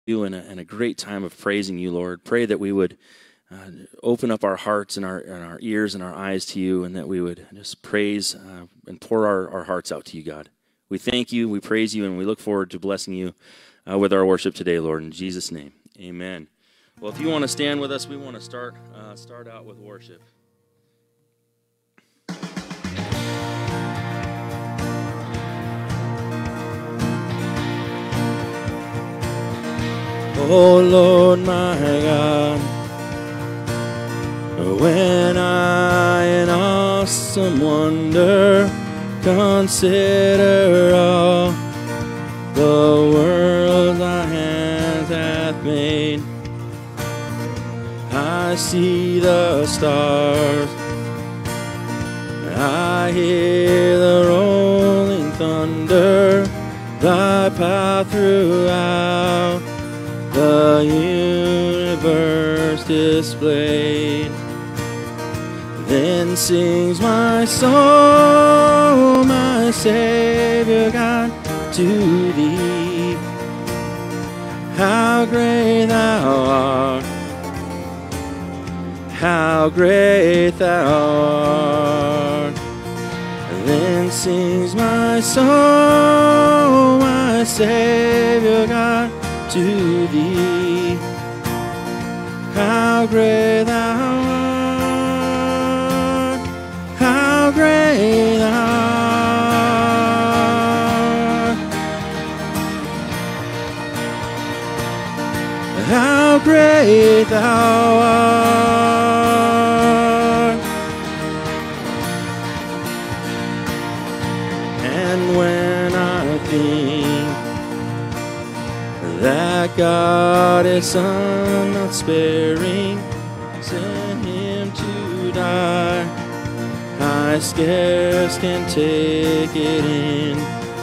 you in a great time of praising you, Lord. Pray that we would open up our hearts and our ears and our eyes to you, and that we would just praise and pour our hearts out to you, God. We thank you, we praise you, and we look forward to blessing you with our worship today, Lord. In Jesus' name, amen. Well, if you want to stand with us, we want to start out with worship. Oh Lord my God, when I in awesome wonder consider all the world thy hands hath made, I see the stars, I hear the rolling thunder, thy power throughout the universe displayed. Then sings my soul, my Savior God, to thee. How great thou art, how great thou art. Then sings my soul, my Savior God, to thee. How great thou art, how great thou art, how great thou art. And when I think that God his Son not sparing sent him to die, I scarce can take it in,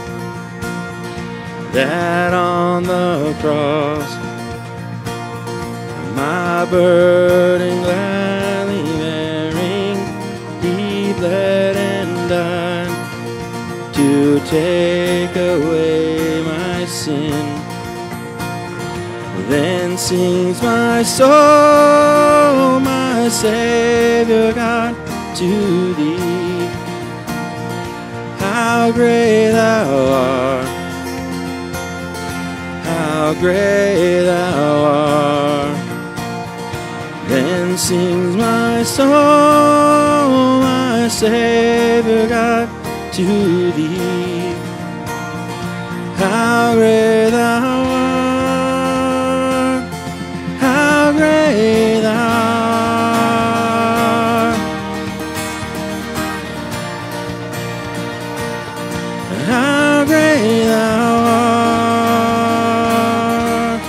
that on the cross my burden gladly bearing, he bled and died to take away my sin. Then sings my soul, my Savior God, to thee. How great thou art, how great thou art. Then sings my soul, my Savior God, to thee. How great thou art, how great thou art, how great thou art.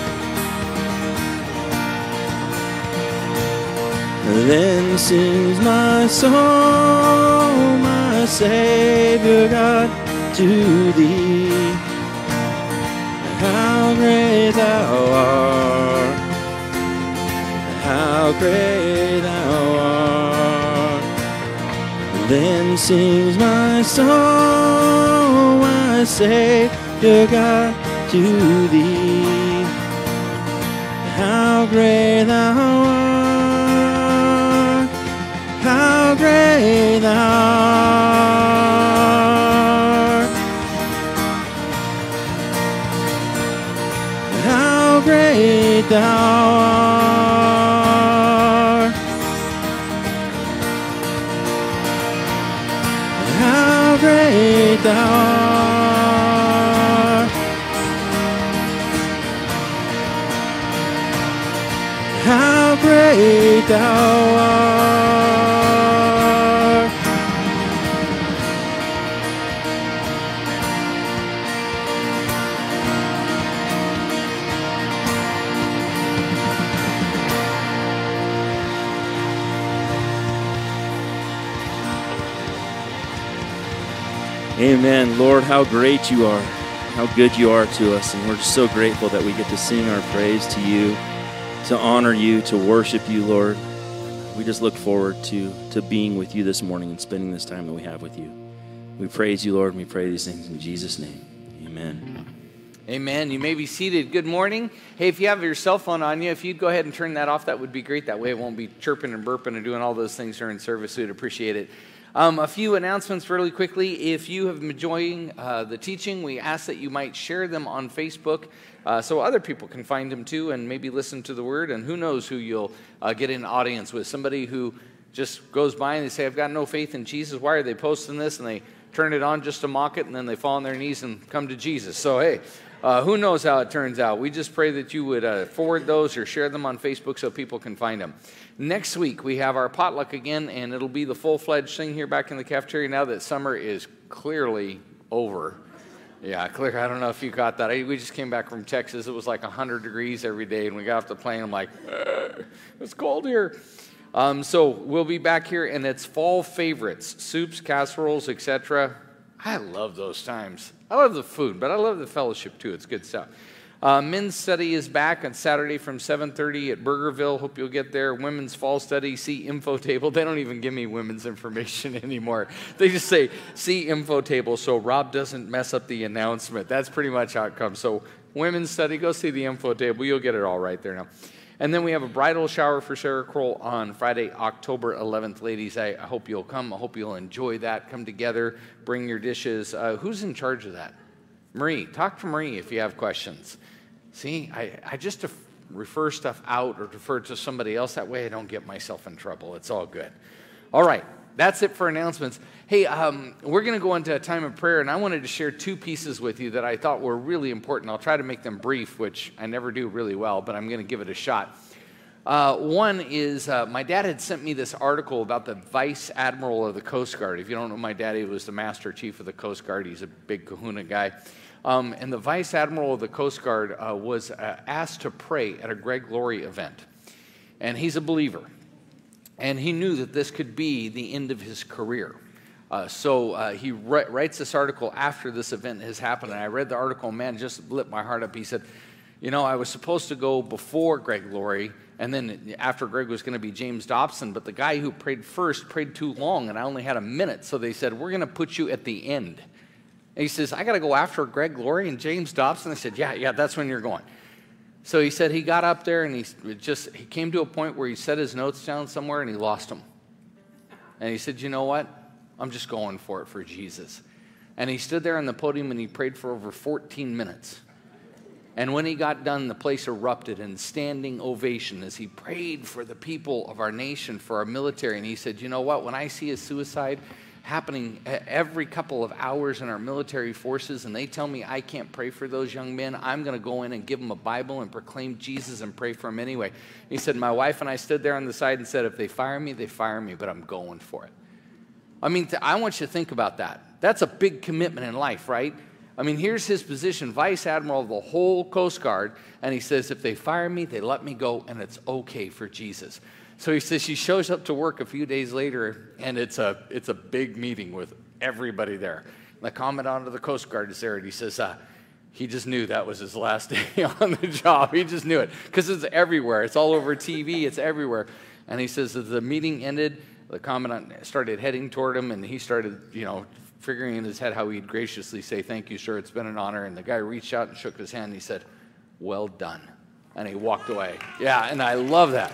Then sings my soul, my Savior God, to thee. How great thou art, how great thou art. Then sings my soul, my Savior God, to thee. How great thou art, how great thou art, how great thou art, how great thou art, how great thou art. Amen. Lord, how great you are, how good you are to us, and we're just so grateful that we get to sing our praise to you, to honor you, to worship you, Lord. We just look forward to being with you this morning and spending this time that we have with you. We praise you, Lord, and we pray these things in Jesus' name. Amen. Amen. You may be seated. Good morning. Hey, if you have your cell phone on you, if you'd go ahead and turn that off, that would be great. That way it won't be chirping and burping and doing all those things during service. We'd appreciate it. A few announcements really quickly. If you have been enjoying the teaching, we ask that you might share them on Facebook so other people can find them too and maybe listen to the word. And who knows who you'll get an audience with. Somebody who just goes by and they say, I've got no faith in Jesus. Why are they posting this? And they turn it on just to mock it, and then they fall on their knees and come to Jesus. So, hey, who knows how it turns out. We just pray that you would forward those or share them on Facebook so people can find them. Next week, we have our potluck again, and it'll be the full-fledged thing here back in the cafeteria now that summer is clearly over. Yeah, clear. I don't know if you got that. We just came back from Texas. It was like 100 degrees every day, and we got off the plane. I'm like, it's cold here. So we'll be back here, and it's fall favorites, soups, casseroles, etc. I love those times. I love the food, but I love the fellowship too. It's good stuff. Men's study is back on Saturday from 7:30 at Burgerville. Hope you'll get there. Women's fall study, see info table. They don't even give me women's information anymore. They just say, see info table, so Rob doesn't mess up the announcement. That's pretty much how it comes. So women's study, go see the info table. You'll get it all right there now. And then we have a bridal shower for Sarah Kroll on Friday, October 11th. Ladies, I hope you'll come. I hope you'll enjoy that. Come together, bring your dishes. Who's in charge of that? Marie. Talk to Marie if you have questions. See, I just refer stuff out or defer to somebody else. That way I don't get myself in trouble. It's all good. All right. That's it for announcements. Hey, we're going to go into a time of prayer, and I wanted to share two pieces with you that I thought were really important. I'll try to make them brief, which I never do really well, but I'm going to give it a shot. One is my dad had sent me this article about the Vice Admiral of the Coast Guard. If you don't know my dad, he was the Master Chief of the Coast Guard. He's a big kahuna guy. And the Vice Admiral of the Coast Guard was asked to pray at a Greg Laurie event. And he's a believer. And he knew that this could be the end of his career. So he writes this article after this event has happened. And I read the article, and man, it just lit my heart up. He said, you know, I was supposed to go before Greg Laurie, and then after Greg was going to be James Dobson. But the guy who prayed first prayed too long, and I only had a minute. So they said, we're going to put you at the end. And he says, I got to go after Greg Laurie and James Dobson. I said, yeah, that's when you're going. So he said he got up there and he came to a point where he set his notes down somewhere and he lost them. And he said, you know what? I'm just going for it for Jesus. And he stood there on the podium and he prayed for over 14 minutes. And when he got done, the place erupted in standing ovation as he prayed for the people of our nation, for our military. And he said, you know what? When I see a suicide happening every couple of hours in our military forces, and they tell me I can't pray for those young men, I'm going to go in and give them a Bible and proclaim Jesus and pray for them anyway. He said, my wife and I stood there on the side and said, if they fire me, they fire me, but I'm going for it. I mean, I want you to think about that. That's a big commitment in life, right? I mean, here's his position, Vice Admiral of the whole Coast Guard, and he says, if they fire me, they let me go, and it's okay for Jesus. So he says she shows up to work a few days later, and it's a big meeting with everybody there. The Commandant of the Coast Guard is there, and he says he just knew that was his last day on the job. He just knew it because it's everywhere. It's all over TV. It's everywhere. And he says as the meeting ended, the Commandant started heading toward him, and he started, figuring in his head how he'd graciously say, thank you, sir, it's been an honor. And the guy reached out and shook his hand, and he said, well done. And he walked away. Yeah, and I love that.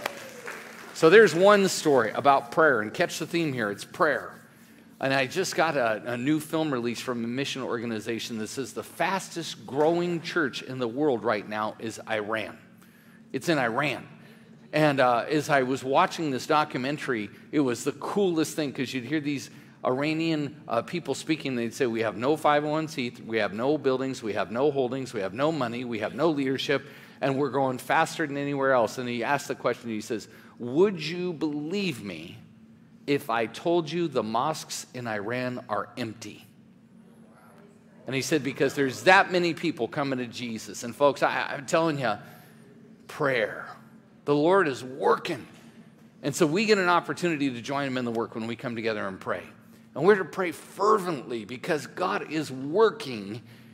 So there's one story about prayer, and catch the theme here, it's prayer. And I just got a new film release from a mission organization that says the fastest growing church in the world right now is Iran. It's in Iran. And as I was watching this documentary, it was the coolest thing because you'd hear these Iranian people speaking. They'd say, we have no 501c, we have no buildings, we have no holdings, we have no money, we have no leadership, and we're growing faster than anywhere else. And he asked the question, he says, would you believe me if I told you the mosques in Iran are empty? And he said, because there's that many people coming to Jesus. And folks, I'm telling you, prayer. The Lord is working. And so we get an opportunity to join him in the work when we come together and pray. And we're to pray fervently because God is working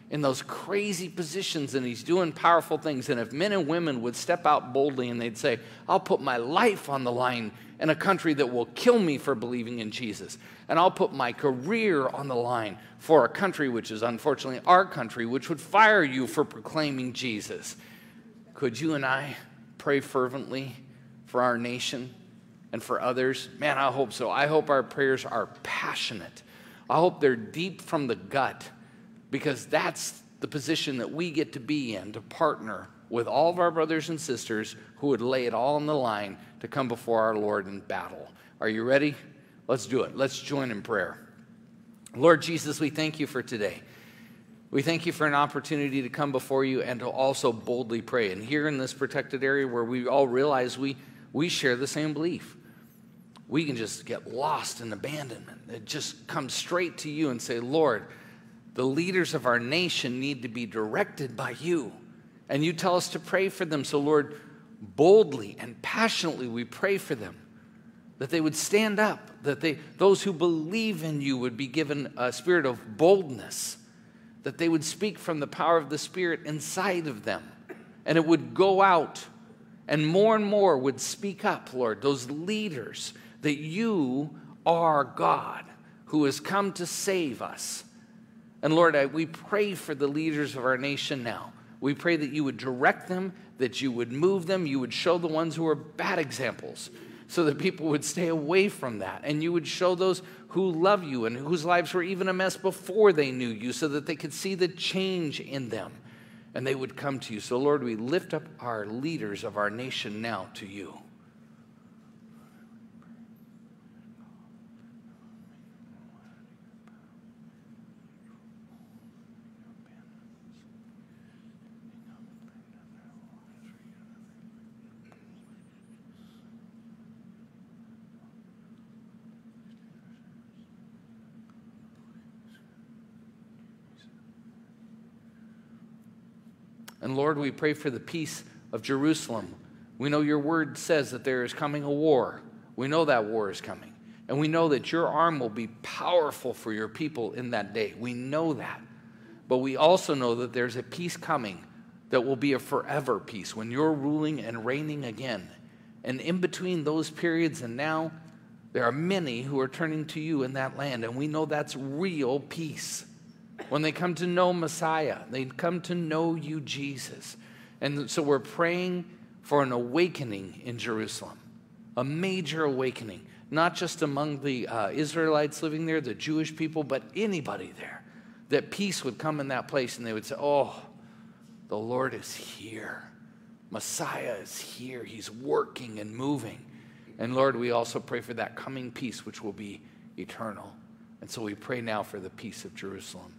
in those crazy positions, and he's doing powerful things. And if men and women would step out boldly and they'd say, I'll put my life on the line in a country that will kill me for believing in Jesus, and I'll put my career on the line for a country which is unfortunately our country, which would fire you for proclaiming Jesus. Could you and I pray fervently for our nation and for others? Man, I hope so. I hope our prayers are passionate. I hope they're deep from the gut, because that's the position that we get to be in, to partner with all of our brothers and sisters who would lay it all on the line to come before our Lord in battle. Are you ready? Let's do it. Let's join in prayer. Lord Jesus, we thank you for today. We thank you for an opportunity to come before you and to also boldly pray. And here in this protected area where we all realize we share the same belief, we can just get lost in abandonment. It just comes straight to you and say, Lord, the leaders of our nation need to be directed by you. And you tell us to pray for them. So, Lord, boldly and passionately we pray for them, that they would stand up, that those who believe in you would be given a spirit of boldness, that they would speak from the power of the Spirit inside of them, and it would go out, and more would speak up, Lord, those leaders, that you are God who has come to save us. And Lord, we pray for the leaders of our nation now. We pray that you would direct them, that you would move them, you would show the ones who are bad examples, so that people would stay away from that. And you would show those who love you and whose lives were even a mess before they knew you, so that they could see the change in them and they would come to you. So Lord, we lift up our leaders of our nation now to you. And Lord, we pray for the peace of Jerusalem. We know your word says that there is coming a war. We know that war is coming. And we know that your arm will be powerful for your people in that day. We know that. But we also know that there's a peace coming that will be a forever peace when you're ruling and reigning again. And in between those periods and now, there are many who are turning to you in that land. And we know that's real peace. When they come to know Messiah, they come to know you, Jesus. And so we're praying for an awakening in Jerusalem, a major awakening, not just among the Israelites living there, the Jewish people, but anybody there, that peace would come in that place and they would say, oh, the Lord is here. Messiah is here. He's working and moving. And Lord, we also pray for that coming peace, which will be eternal. And so we pray now for the peace of Jerusalem.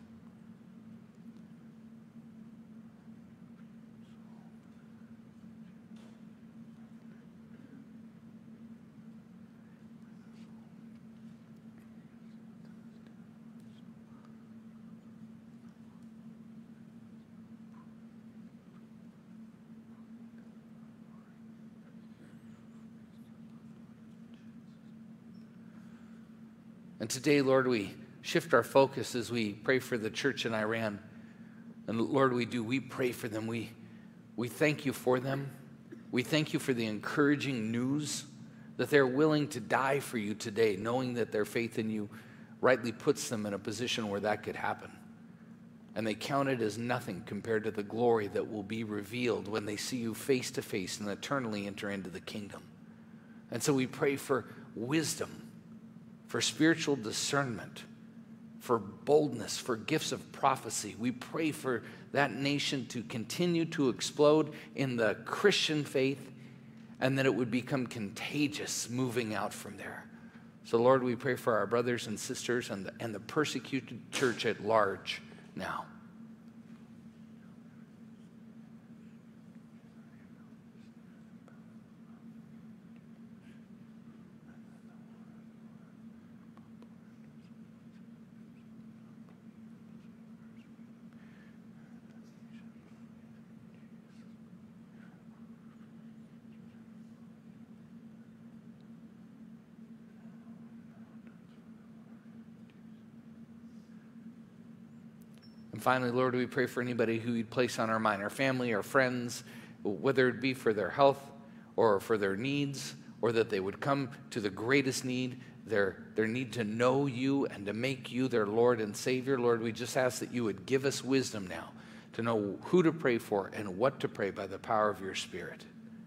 And today, Lord, we shift our focus as we pray for the church in Iran. And Lord, we pray for them. We thank you for them. We thank you for the encouraging news that they're willing to die for you today, knowing that their faith in you rightly puts them in a position where that could happen. And they count it as nothing compared to the glory that will be revealed when they see you face to face and eternally enter into the kingdom. And so we pray for wisdom, for spiritual discernment, for boldness, for gifts of prophecy. We pray for that nation to continue to explode in the Christian faith, and that it would become contagious moving out from there. So Lord, we pray for our brothers and sisters and the persecuted church at large now. Finally, Lord, we pray for anybody who you'd place on our mind, our family, our friends, whether it be for their health or for their needs, or that they would come to the greatest need, their need to know you and to make you their Lord and Savior. Lord, we just ask that you would give us wisdom now to know who to pray for and what to pray by the power of your Spirit.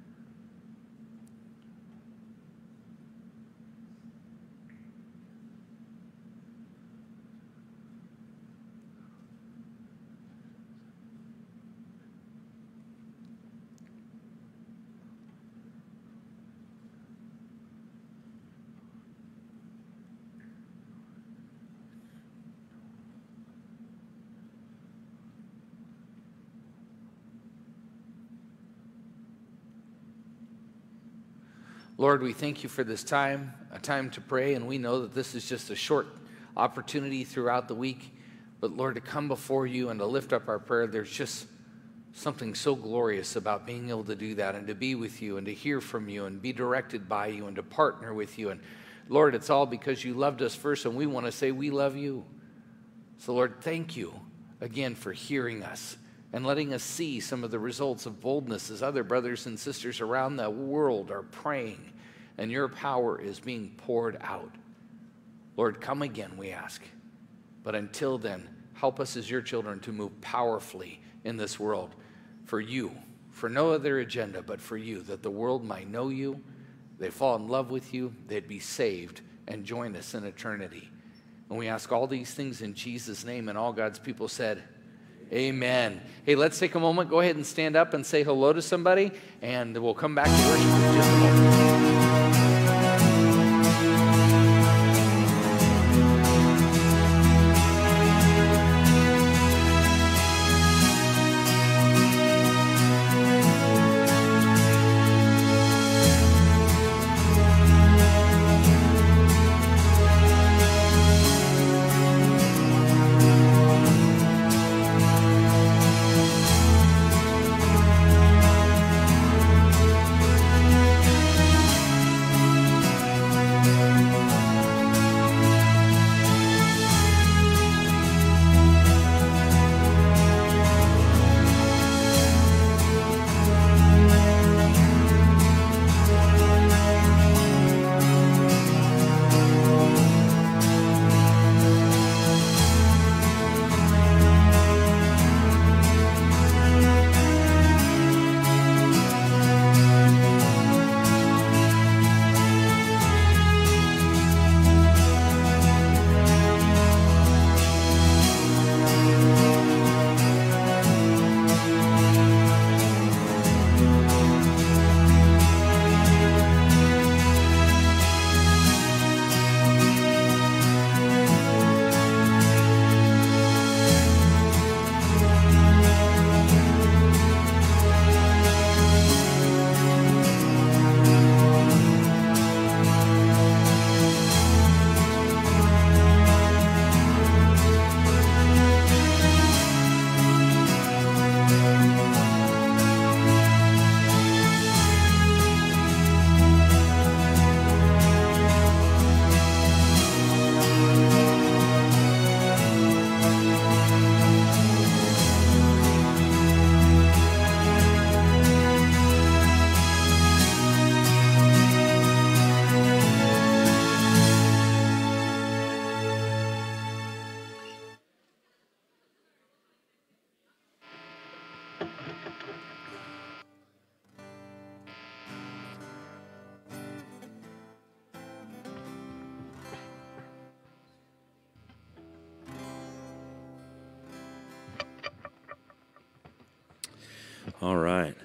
Lord, we thank you for this time, a time to pray, and we know that this is just a short opportunity throughout the week. But Lord, to come before you and to lift up our prayer, there's just something so glorious about being able to do that and to be with you and to hear from you and be directed by you and to partner with you. And Lord, it's all because you loved us first, and we want to say we love you. So Lord, thank you again for hearing us and letting us see some of the results of boldness as other brothers and sisters around the world are praying and your power is being poured out. Lord, come again, we ask. But until then, help us as your children to move powerfully in this world for you, for no other agenda but for you, that the world might know you, they fall in love with you, they'd be saved and join us in eternity. And we ask all these things in Jesus' name, and all God's people said, amen. Hey, let's take a moment. Go ahead and stand up and say hello to somebody, and we'll come back to worship in just a moment. All right.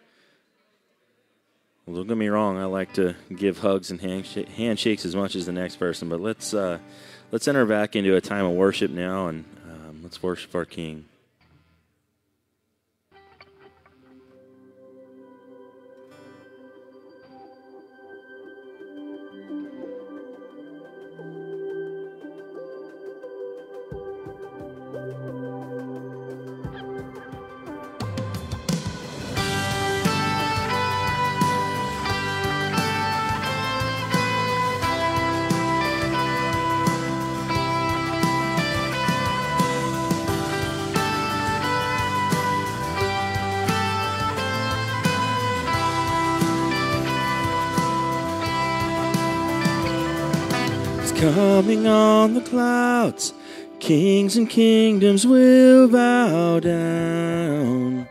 Well, don't get me wrong. I like to give hugs and handshakes as much as the next person, but let's enter back into a time of worship now, and let's worship our King. coming on the clouds. Kings and kingdoms will bow down.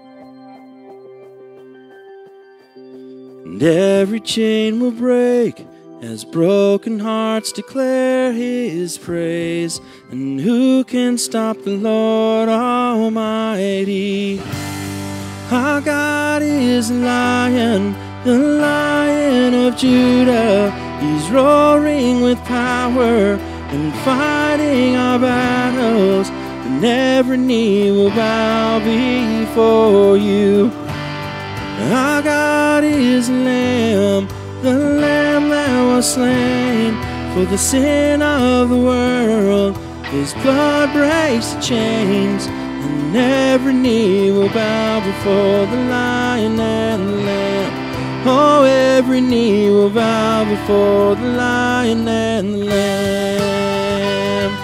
And every chain will break as broken hearts declare His praise. And who can stop the Lord Almighty? Our God is a lion, the Lion of Judah. He's roaring with power and fighting our battles. And every knee will bow before you. Our God is a Lamb, the Lamb that was slain for the sin of the world. His blood breaks the chains, and every knee will bow before the Lion and the Lamb. Oh, every knee will bow before the Lion and the Lamb.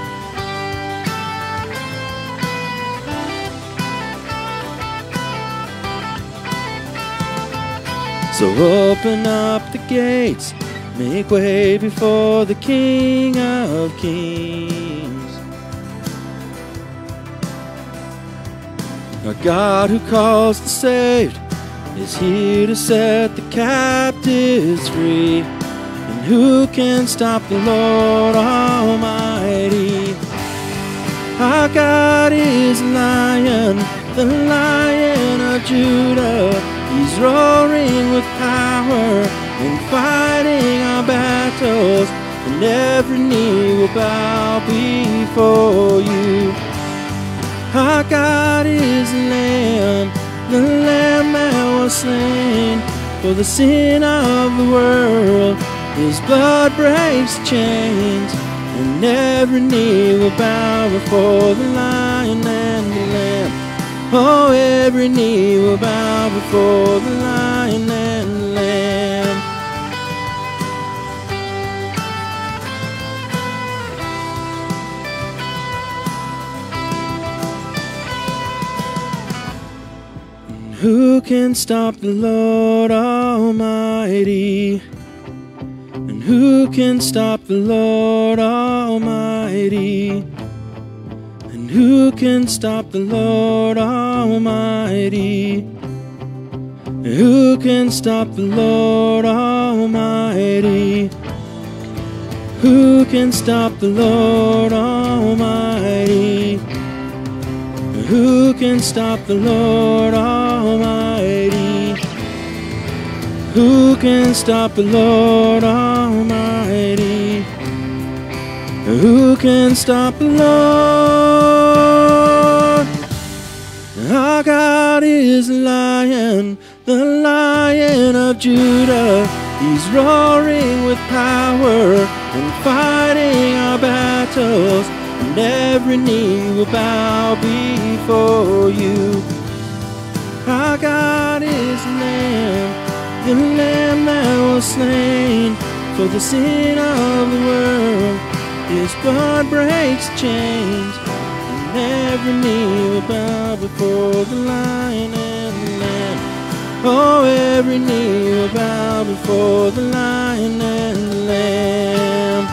So open up the gates, make way before the King of Kings. Our God who calls the saved is here to set the captives free. And who can stop the Lord Almighty? Our God is a lion, the Lion of Judah. He's roaring with power and fighting our battles. And every knee will bow before you. Our God is a Lamb, the Lamb that was slain for the sin of the world. His blood breaks the chains, and every knee will bow before the Lion and the Lamb. Oh, every knee will bow before the Lion and the Lamb. And who can stop the Lord Almighty? And who can stop the Lord Almighty? Who can stop the Lord Almighty? Who can stop the Lord Almighty? Who can stop the Lord Almighty? Who can stop the Lord Almighty? Who can stop the Lord Almighty? Who can stop the Lord? Our God is a lion, the Lion of Judah. He's roaring with power and fighting our battles. And every knee will bow before you. Our God is a Lamb, the Lamb that was slain for the sin of the world. His blood breaks chains, and every knee will bow before the Lion and the Lamb. Oh, every knee will bow before the Lion and the Lamb.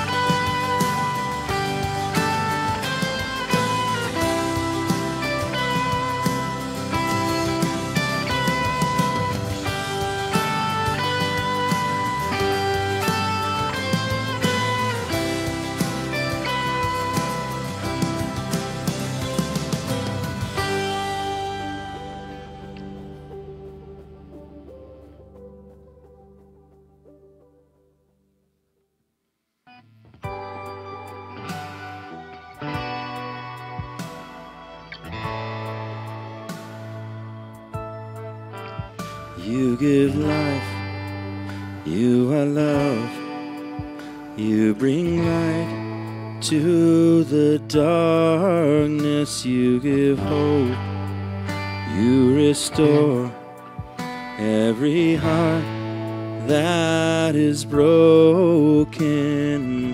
You give life, you are love, you bring light to the darkness, you give hope, you restore every heart that is broken.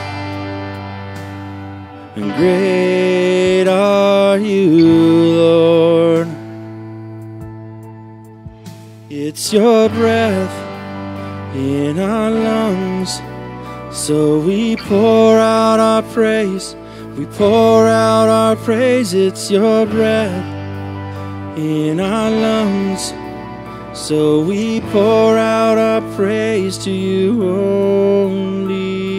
And great are you, Lord. It's your breath in our lungs, So we pour out our praise. We pour out our praise. It's your breath in our lungs. So we pour out our praise to you only.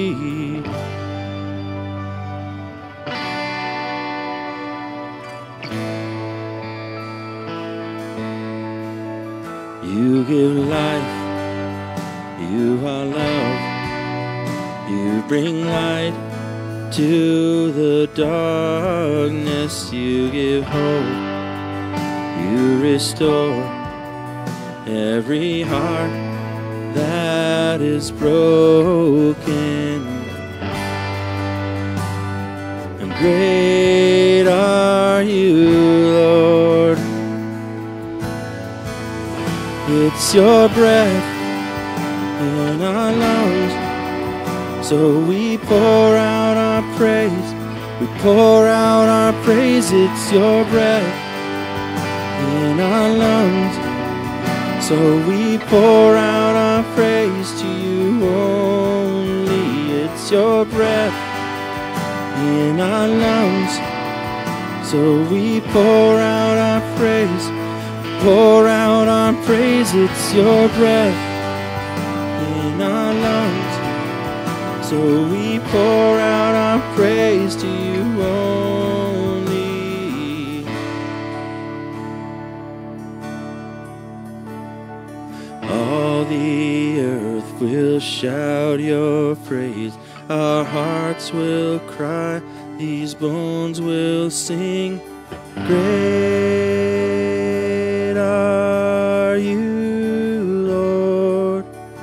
You give life, you are love, you bring light to the darkness, you give hope, you restore every heart that is broken. And great are you, Lord. It's your breath in our lungs. So we pour out our praise. We pour out our praise. It's your breath in our lungs. So we pour out our praise to you only. It's your breath in our lungs. So we pour out our praise. Pour out our praise. It's your breath in our lungs. So we pour out our praise to you only. All the earth will shout your praise. Our hearts will cry. These bones will sing. Great are you, Lord.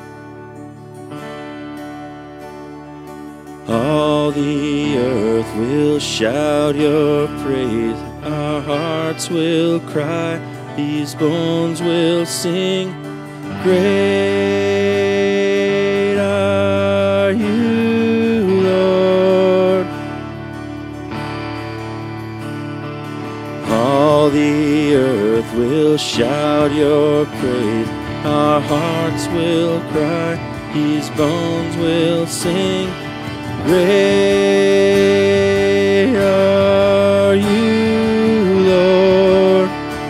All the earth will shout your praise. Our hearts will cry. These bones will sing. Great are you, Lord. All the earth will shout your praise. Our hearts will cry. These bones will sing. Great are you, Lord.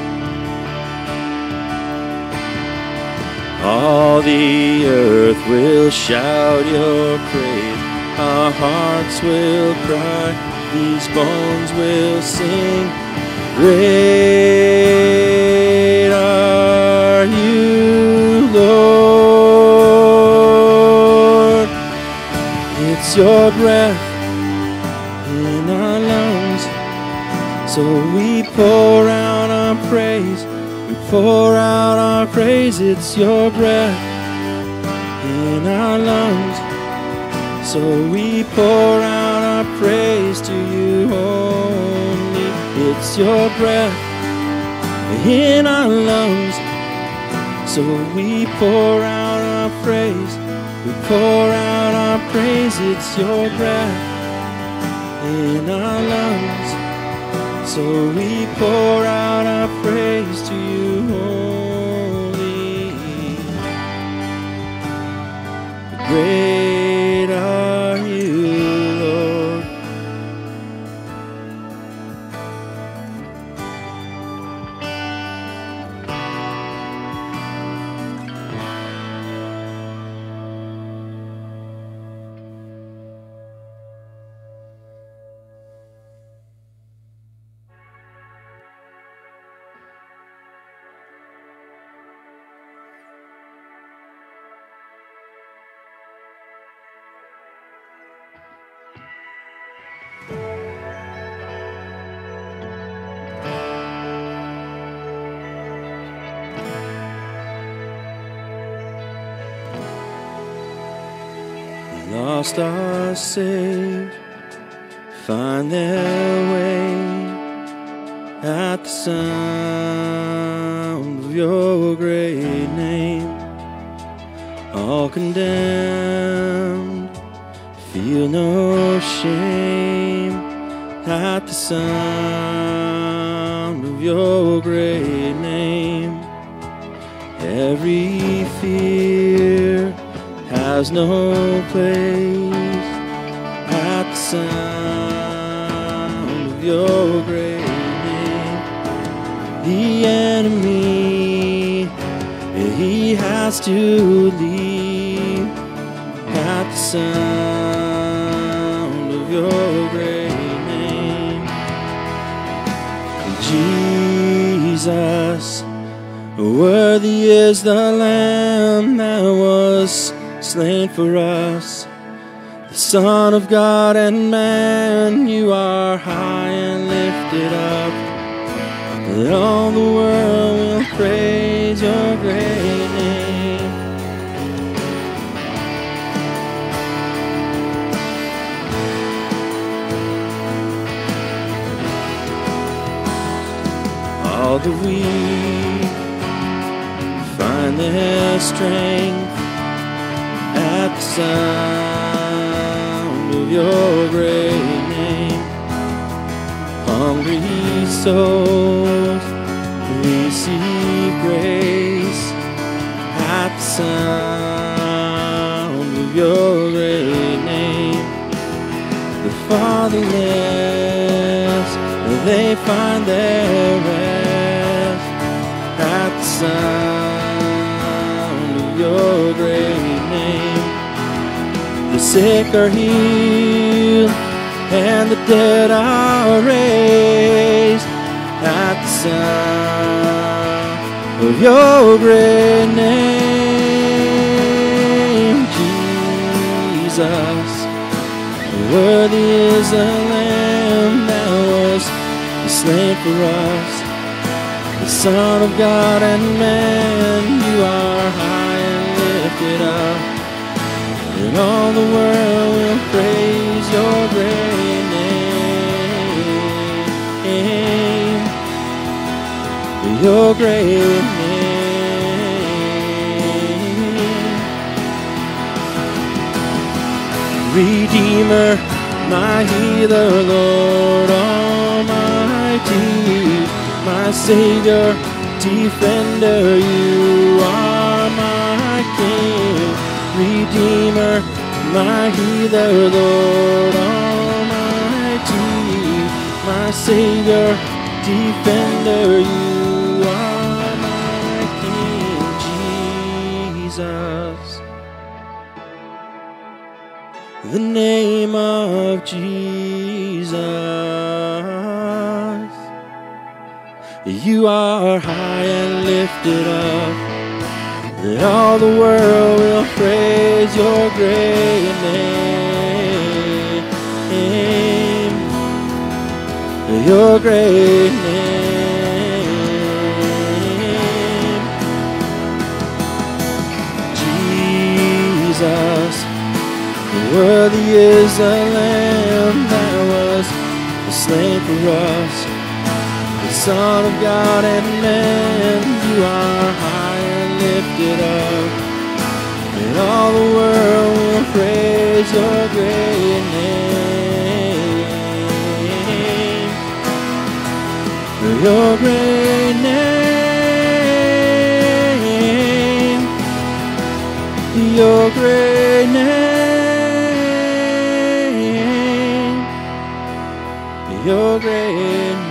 All the earth will shout your praise. Our hearts will cry. These bones will sing. Great are you, Lord. It's your breath in our lungs. So we pour out our praise. We pour out our praise. It's your breath in our lungs. So we pour out our praise to you only. It's your breath in our lungs. So we pour out our praise. We pour out our praise. It's your breath in our lungs. So we pour out our praise to you only. Great are you, Lord. Lost are saved, find their way at the sound of your great name. All condemned, feel no shame at the sound of your great name. Every fear has no place at the sound of your great name. The enemy, he has to leave at the sound of your great name. Jesus, worthy is the Lamb that was slain for us. The Son of God and man, you are high and lifted up, that all the world will praise your great name. All the weak find their strength at the sound of your great name. Hungry souls receive grace at the sound of your great name. The fatherless, they find their rest at the sound of your great name. The sick are healed and the dead are raised at the sound of your great name. Jesus, worthy is the Lamb that was slain for us. The Son of God and man, you are high and lifted up, and all the world will praise your great name, your great name. Redeemer, my healer, Lord Almighty, my Savior, defender, you are my King. Redeemer, my healer, Lord Almighty, my Savior, defender, you are my King. Jesus, the name of Jesus, you are high and lifted up, that all the world will praise your great name, your great name. Jesus, worthy is the Lamb that was slain for us. The Son of God and man, you are high and lifted up, and all the world will praise your great name, your great name, your great name, your great name.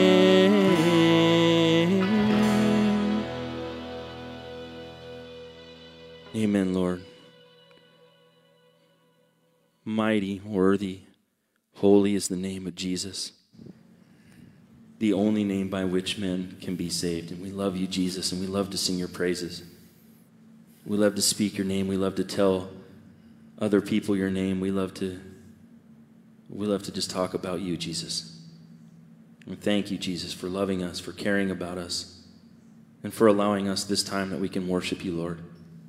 Amen, Lord. Mighty, worthy, holy is the name of Jesus, the only name by which men can be saved. And we love you, Jesus, and we love to sing your praises. We love to speak your name. We love to tell other people your name. We love to just talk about you, Jesus. And thank you, Jesus, for loving us, for caring about us, and for allowing us this time that we can worship you, Lord.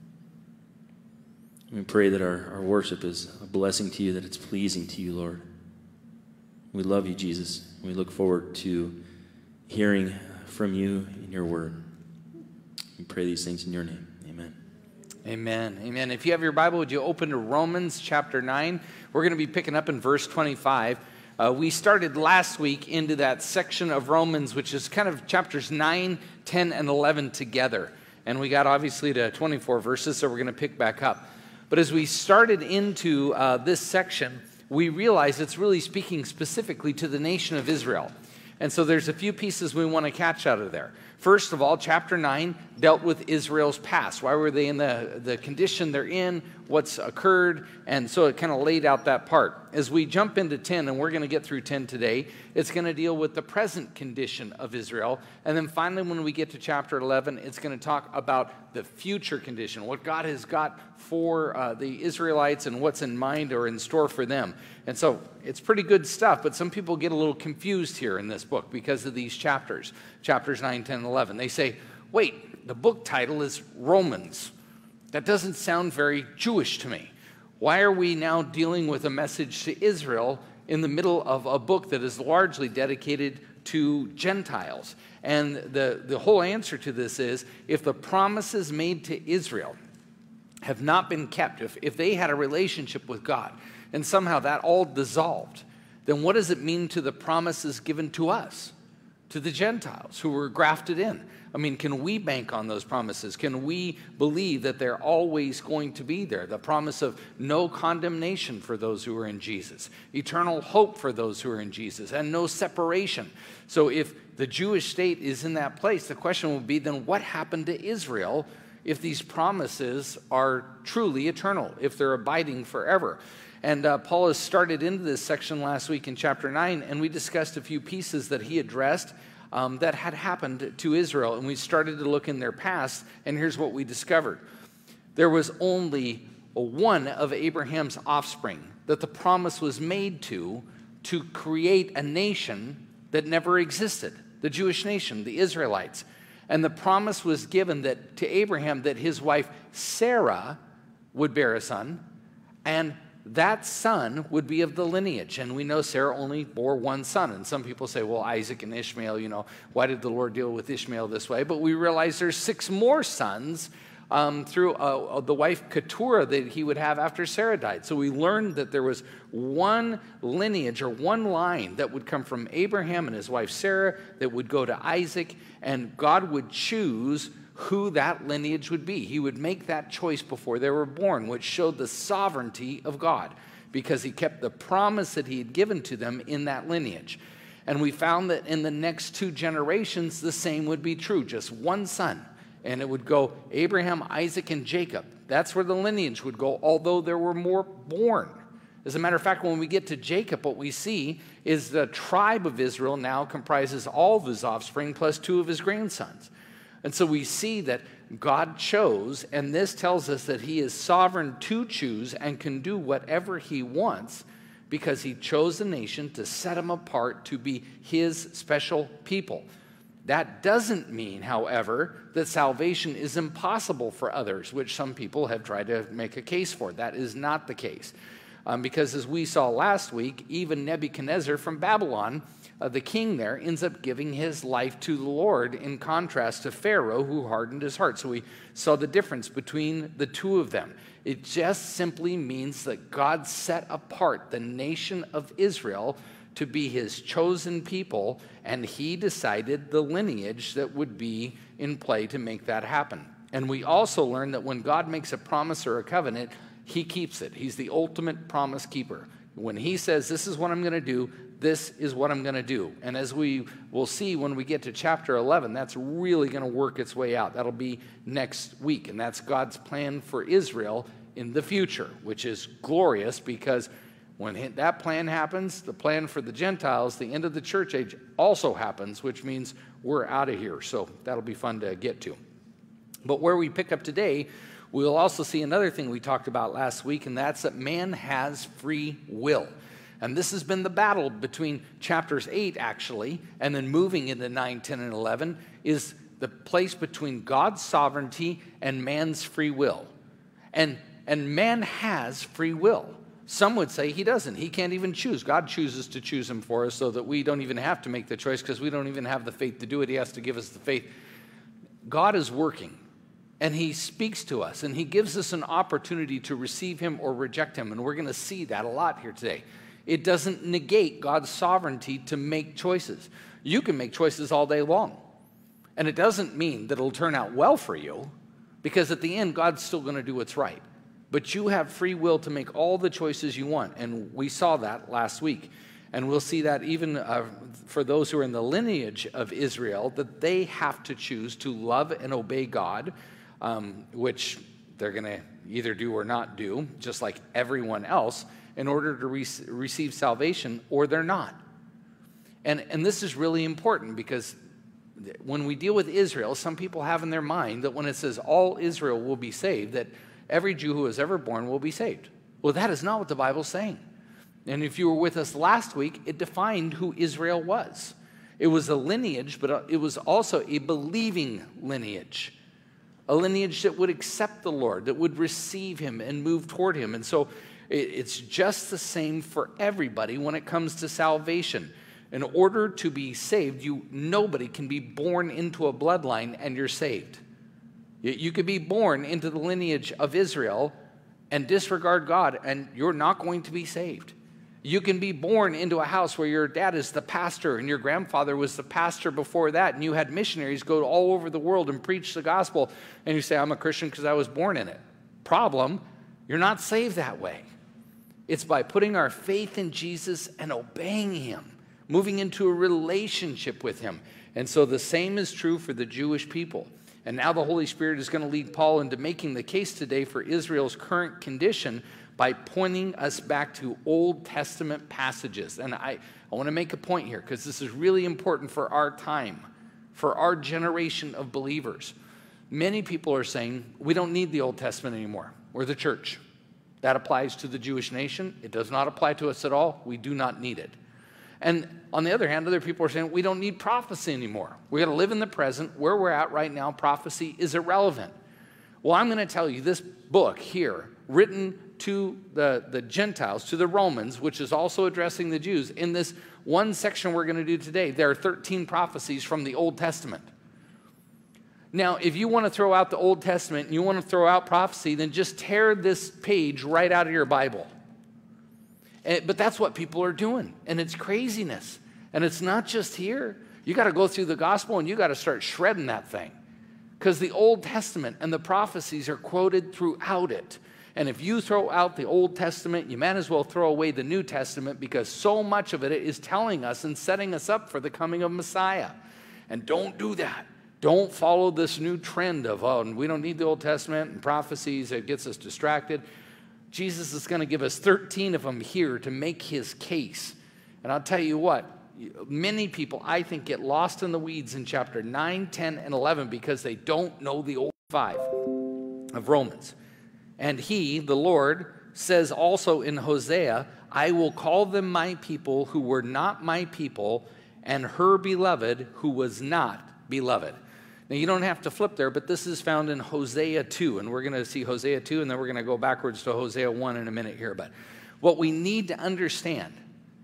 We pray that our worship is a blessing to you, that it's pleasing to you, Lord. We love you, Jesus. We look forward to hearing from you in your word. We pray these things in your name. Amen. Amen. Amen. If you have your Bible, would you open to Romans chapter 9? We're going to be picking up in verse 25. We started last week into that section of Romans, which is kind of chapters 9, 10, and 11 together. And we got obviously to 24 verses, so we're going to pick back up. But as we started into this section, we realized it's really speaking specifically to the nation of Israel. And so there's a few pieces we want to catch out of there. First of all, chapter 9 dealt with Israel's past. Why were they in the condition they're in? What's occurred? And so it kind of laid out that part. As we jump into 10, and we're going to get through 10 today, it's going to deal with the present condition of Israel. And then finally, when we get to chapter 11, it's going to talk about the future condition, what God has got for the Israelites and what's in mind or in store for them. And so it's pretty good stuff, but some people get a little confused here in this book because of these chapters, chapters 9, 10, and 11. They say, wait, the book title is Romans. That doesn't sound very Jewish to me. Why are we now dealing with a message to Israel in the middle of a book that is largely dedicated to Gentiles? And the whole answer to this is, if the promises made to Israel have not been kept, if they had a relationship with God, and somehow that all dissolved, then what does it mean to the promises given to us, to the Gentiles who were grafted in? I mean, can we bank on those promises? Can we believe that they're always going to be there? The promise of no condemnation for those who are in Jesus, eternal hope for those who are in Jesus, and no separation. So if the Jewish state is in that place, the question will be, then what happened to Israel if these promises are truly eternal, if they're abiding forever? And Paul has started into this section last week in chapter 9, and we discussed a few pieces that he addressed that had happened to Israel. And we started to look in their past, and here's what we discovered. There was only one of Abraham's offspring that the promise was made to create a nation that never existed, the Jewish nation, the Israelites. And the promise was given that to Abraham that his wife Sarah would bear a son, and that son would be of the lineage. And we know Sarah only bore one son. And some people say, well, Isaac and Ishmael, why did the Lord deal with Ishmael this way? But we realize there's 6 more sons through the wife Keturah that he would have after Sarah died. So we learned that there was one lineage or one line that would come from Abraham and his wife Sarah that would go to Isaac, and God would choose who that lineage would be. He would make that choice before they were born, which showed the sovereignty of God, because he kept the promise that he had given to them in that lineage. And we found that in the next 2 generations, the same would be true, just one son. And it would go Abraham, Isaac, and Jacob. That's where the lineage would go, although there were more born. As a matter of fact, when we get to Jacob, what we see is the tribe of Israel now comprises all of his offspring plus 2 of his grandsons. And so we see that God chose, and this tells us that he is sovereign to choose and can do whatever he wants, because he chose a nation to set them apart to be his special people. That doesn't mean, however, that salvation is impossible for others, which some people have tried to make a case for. That is not the case. Because as we saw last week, even Nebuchadnezzar from Babylon, the king there, ends up giving his life to the Lord, in contrast to Pharaoh, who hardened his heart. So we saw the difference between the 2 of them. It just simply means that God set apart the nation of Israel to be his chosen people, and he decided the lineage that would be in play to make that happen. And we also learned that when God makes a promise or a covenant, he keeps it. He's the ultimate promise keeper. When he says, this is what I'm going to do, this is what I'm going to do. And as we will see when we get to chapter 11, that's really going to work its way out. That'll be next week. And that's God's plan for Israel in the future, which is glorious, because when that plan happens, the plan for the Gentiles, the end of the church age, also happens, which means we're out of here. So that'll be fun to get to. But where we pick up today, we'll also see another thing we talked about last week, and that's that man has free will. And this has been the battle between chapters 8, actually, and then moving into 9, 10, and 11, is the place between God's sovereignty and man's free will. And man has free will. Some would say he doesn't. He can't even choose. God chooses to choose him for us so that we don't even have to make the choice, because we don't even have the faith to do it. He has to give us the faith. God is working, and he speaks to us, and he gives us an opportunity to receive him or reject him, and we're going to see that a lot here today. It doesn't negate God's sovereignty to make choices. You can make choices all day long, and it doesn't mean that it'll turn out well for you, because at the end, God's still going to do what's right. But you have free will to make all the choices you want. And we saw that last week. And we'll see that even for those who are in the lineage of Israel, that they have to choose to love and obey God, which they're going to either do or not do, just like everyone else, in order to receive salvation, or they're not. And this is really important, because when we deal with Israel, some people have in their mind that when it says all Israel will be saved, that every Jew who is ever born will be saved. Well, that is not what the Bible's saying. And if you were with us last week, it defined who Israel was. It was a lineage, but it was also a believing lineage. A lineage that would accept the Lord, that would receive him and move toward him. And so it's just the same for everybody when it comes to salvation. In order to be saved, nobody can be born into a bloodline and you're saved. You could be born into the lineage of Israel and disregard God, and you're not going to be saved. You can be born into a house where your dad is the pastor and your grandfather was the pastor before that, and you had missionaries go all over the world and preach the gospel, and you say, I'm a Christian because I was born in it. Problem, you're not saved that way. It's by putting our faith in Jesus and obeying him, moving into a relationship with him. And so the same is true for the Jewish people. And now the Holy Spirit is going to lead Paul into making the case today for Israel's current condition by pointing us back to Old Testament passages. And I want to make a point here, because this is really important for our time, for our generation of believers. Many people are saying, we don't need the Old Testament anymore. We're the church. That applies to the Jewish nation. It does not apply to us at all. We do not need it. And on the other hand, other people are saying, we don't need prophecy anymore. We got to live in the present. Where we're at right now, prophecy is irrelevant. Well, I'm going to tell you, this book here, written to the Gentiles, to the Romans, which is also addressing the Jews, in this one section we're going to do today, there are 13 prophecies from the Old Testament. Now, if you want to throw out the Old Testament and you want to throw out prophecy, then just tear this page right out of your Bible. But that's what people are doing, and it's craziness. And it's not just here. You got to go through the gospel and you got to start shredding that thing, because the Old Testament and the prophecies are quoted throughout it. And if you throw out the Old Testament, you might as well throw away the New Testament, because so much of it is telling us and setting us up for the coming of Messiah. And don't do that. Don't follow this new trend of, oh, we don't need the Old Testament and prophecies. It gets us distracted. Jesus is going to give us 13 of them here to make his case. And I'll tell you what, many people, I think, get lost in the weeds in chapter 9, 10, and 11 because they don't know the old 5 of Romans. And he, the Lord, says also in Hosea, I will call them my people who were not my people, and her beloved who was not beloved. Now, you don't have to flip there, but this is found in Hosea 2, and we're going to see Hosea 2, and then we're going to go backwards to Hosea 1 in a minute here. But what we need to understand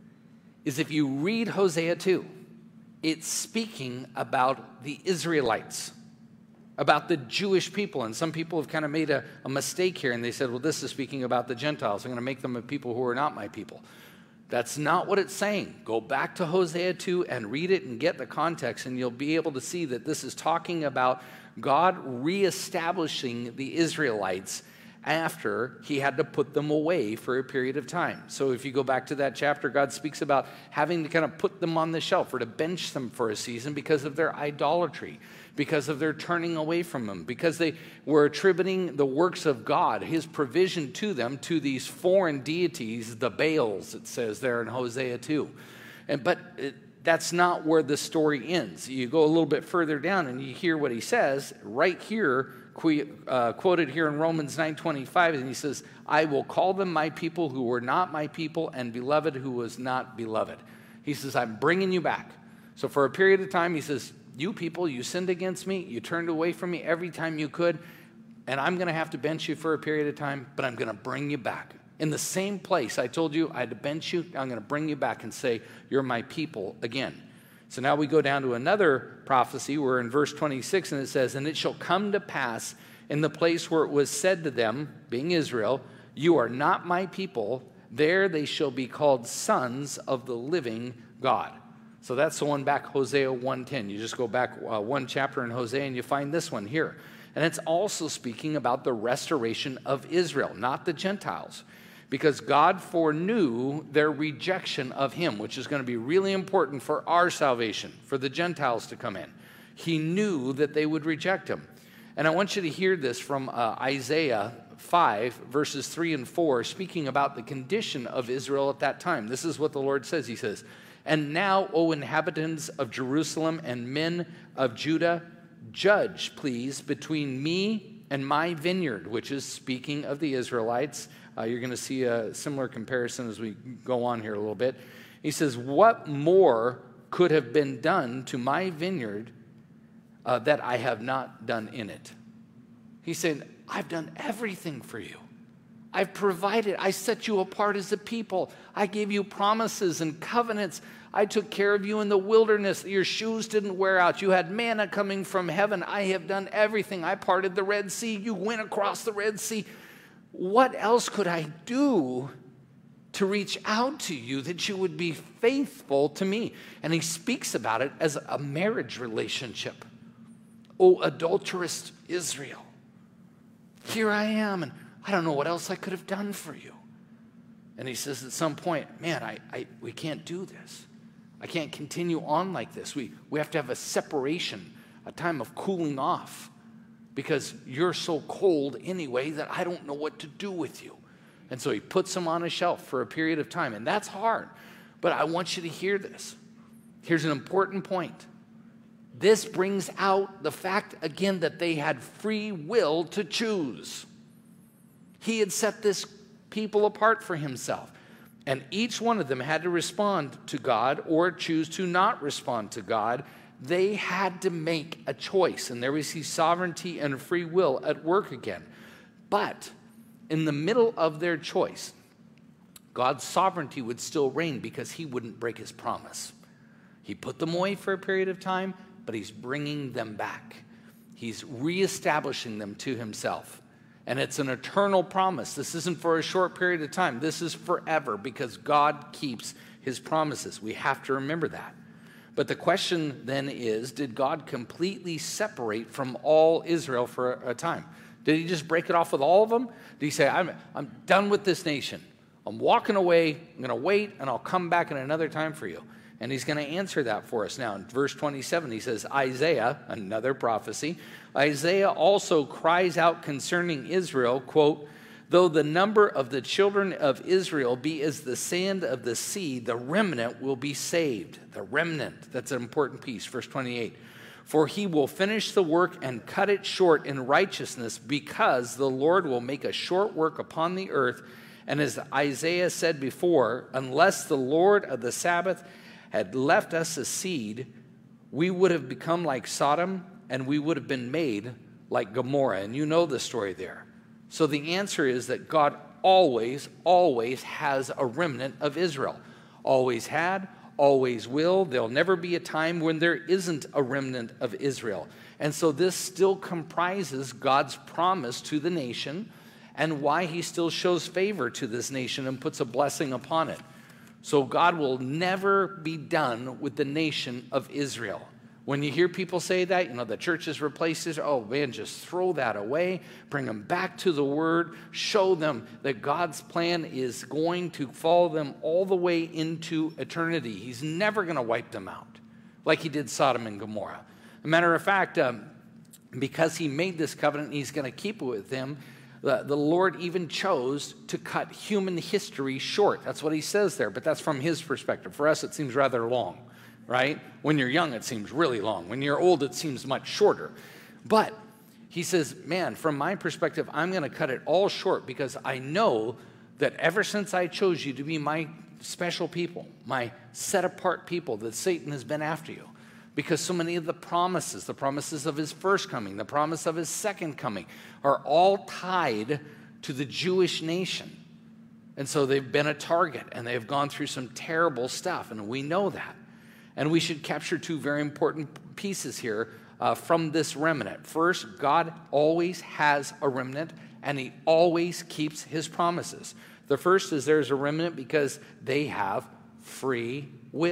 is if you read Hosea 2, it's speaking about the Israelites, about the Jewish people. And some people have kind of made a mistake here, and they said, well, this is speaking about the Gentiles. I'm going to make them a people who are not my people. That's not what it's saying. Go back to Hosea 2 and read it and get the context, and you'll be able to see that this is talking about God reestablishing the Israelites after he had to put them away for a period of time. So if you go back to that chapter, God speaks about having to kind of put them on the shelf or to bench them for a season because of their idolatry, because of their turning away from him, because they were attributing the works of God, his provision to them, to these foreign deities, the Baals, it says there in Hosea 2. But that's not where the story ends. You go a little bit further down and you hear what he says right here, quoted here in Romans 9:25, and he says, I will call them my people who were not my people, and beloved who was not beloved. He says, I'm bringing you back. So for a period of time, he says, you people, you sinned against me, you turned away from me every time you could, and I'm going to have to bench you for a period of time, but I'm going to bring you back. In the same place I told you I had to bench you, I'm going to bring you back and say, you're my people again. So now we go down to another prophecy. We're in verse 26, and it says, and it shall come to pass in the place where it was said to them, being Israel, you are not my people, there they shall be called sons of the living God. So that's the one back, Hosea 1:10. You just go back one chapter in Hosea, and you find this one here. And it's also speaking about the restoration of Israel, not the Gentiles, because God foreknew their rejection of him, which is going to be really important for our salvation, for the Gentiles to come in. He knew that they would reject him. And I want you to hear this from Isaiah 5, verses 3 and 4, speaking about the condition of Israel at that time. This is what the Lord says. He says, "And now, O inhabitants of Jerusalem and men of Judah, judge, please, between me and my vineyard," which is speaking of the Israelites. You're going to see a similar comparison as we go on here a little bit. He says, "What more could have been done to my vineyard that I have not done in it?" He said, "I've done everything for you. I've provided. I set you apart as a people. I gave you promises and covenants. I took care of you in the wilderness. Your shoes didn't wear out. You had manna coming from heaven. I have done everything. I parted the Red Sea. You went across the Red Sea. What else could I do to reach out to you that you would be faithful to me?" And he speaks about it as a marriage relationship. "O adulterous Israel, here I am, and I don't know what else I could have done for you." And he says at some point, "Man, we can't do this. I can't continue on like this. We have to have a separation, a time of cooling off, because you're so cold anyway that I don't know what to do with you." And so he puts them on a shelf for a period of time. And that's hard. But I want you to hear this. Here's an important point. This brings out the fact, again, that they had free will to choose. He had set this people apart for himself. And each one of them had to respond to God or choose to not respond to God. They had to make a choice. And there we see sovereignty and free will at work again. But in the middle of their choice, God's sovereignty would still reign because he wouldn't break his promise. He put them away for a period of time, but he's bringing them back. He's reestablishing them to himself. And it's an eternal promise. This isn't for a short period of time. This is forever because God keeps his promises. We have to remember that. But the question then is, did God completely separate from all Israel for a time? Did he just break it off with all of them? Did he say, I'm done with this nation. I'm walking away. I'm going to wait, and I'll come back in another time for you. And he's going to answer that for us now. In verse 27, he says, Isaiah, another prophecy, Isaiah also cries out concerning Israel, quote, "Though the number of the children of Israel be as the sand of the sea, the remnant will be saved." The remnant, that's an important piece. Verse 28, "For he will finish the work and cut it short in righteousness, because the Lord will make a short work upon the earth. And as Isaiah said before, unless the Lord of the Sabbath had left us a seed, we would have become like Sodom, and we would have been made like Gomorrah." And you know the story there. So the answer is that God always, always has a remnant of Israel. Always had, always will. There'll never be a time when there isn't a remnant of Israel. And so this still comprises God's promise to the nation and why he still shows favor to this nation and puts a blessing upon it. So God will never be done with the nation of Israel. When you hear people say that, the church has replaced Israel, oh man, just throw that away, bring them back to the word, show them that God's plan is going to follow them all the way into eternity. He's never going to wipe them out like he did Sodom and Gomorrah. As a matter of fact, because he made this covenant, he's going to keep it with them. The Lord even chose to cut human history short. That's what he says there, but that's from his perspective. For us, it seems rather long, right? When you're young, it seems really long. When you're old, it seems much shorter. But he says, man, from my perspective, I'm going to cut it all short because I know that ever since I chose you to be my special people, my set-apart people, that Satan has been after you. Because so many of the promises of his first coming, the promise of his second coming, are all tied to the Jewish nation. And so they've been a target, and they've gone through some terrible stuff, and we know that. And we should capture two very important pieces here from this remnant. First, God always has a remnant, and he always keeps his promises. The first is there's a remnant because they have free will.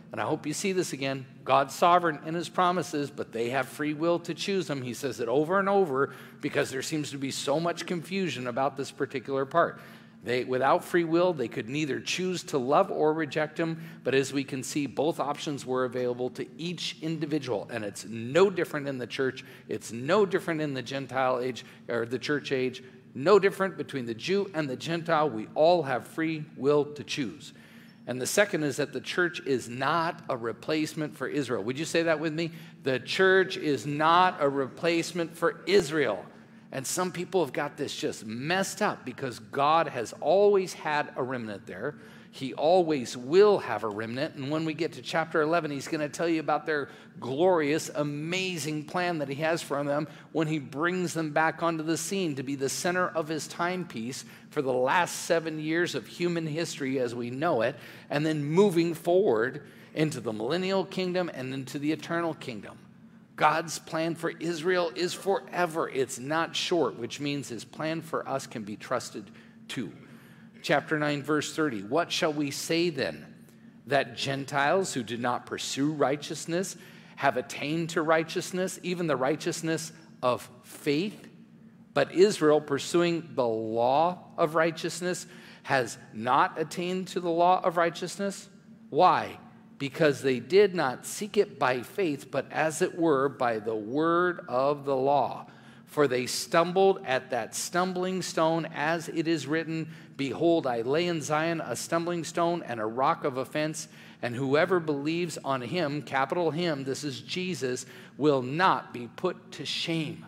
And I hope you see this again. God's sovereign in his promises, but they have free will to choose them. He says it over and over because there seems to be so much confusion about this particular part. Without free will, they could neither choose to love or reject him. But as we can see, both options were available to each individual. And it's no different in the church. It's no different in the Gentile age or the church age. No different between the Jew and the Gentile. We all have free will to choose. And the second is that the church is not a replacement for Israel. Would you say that with me? The church is not a replacement for Israel. And some people have got this just messed up because God has always had a remnant there. He always will have a remnant. And when we get to chapter 11, he's going to tell you about their glorious, amazing plan that he has for them when he brings them back onto the scene to be the center of his timepiece for the last 7 years of human history as we know it, and then moving forward into the millennial kingdom and into the eternal kingdom. God's plan for Israel is forever. It's not short, which means his plan for us can be trusted too. Chapter 9, verse 30. What shall we say then? That Gentiles who did not pursue righteousness have attained to righteousness, even the righteousness of faith? But Israel, pursuing the law of righteousness, has not attained to the law of righteousness? Why? Because they did not seek it by faith, but as it were by the word of the law. For they stumbled at that stumbling stone, as it is written, behold, I lay in Zion a stumbling stone and a rock of offense, and whoever believes on him, capital him, this is Jesus, will not be put to shame.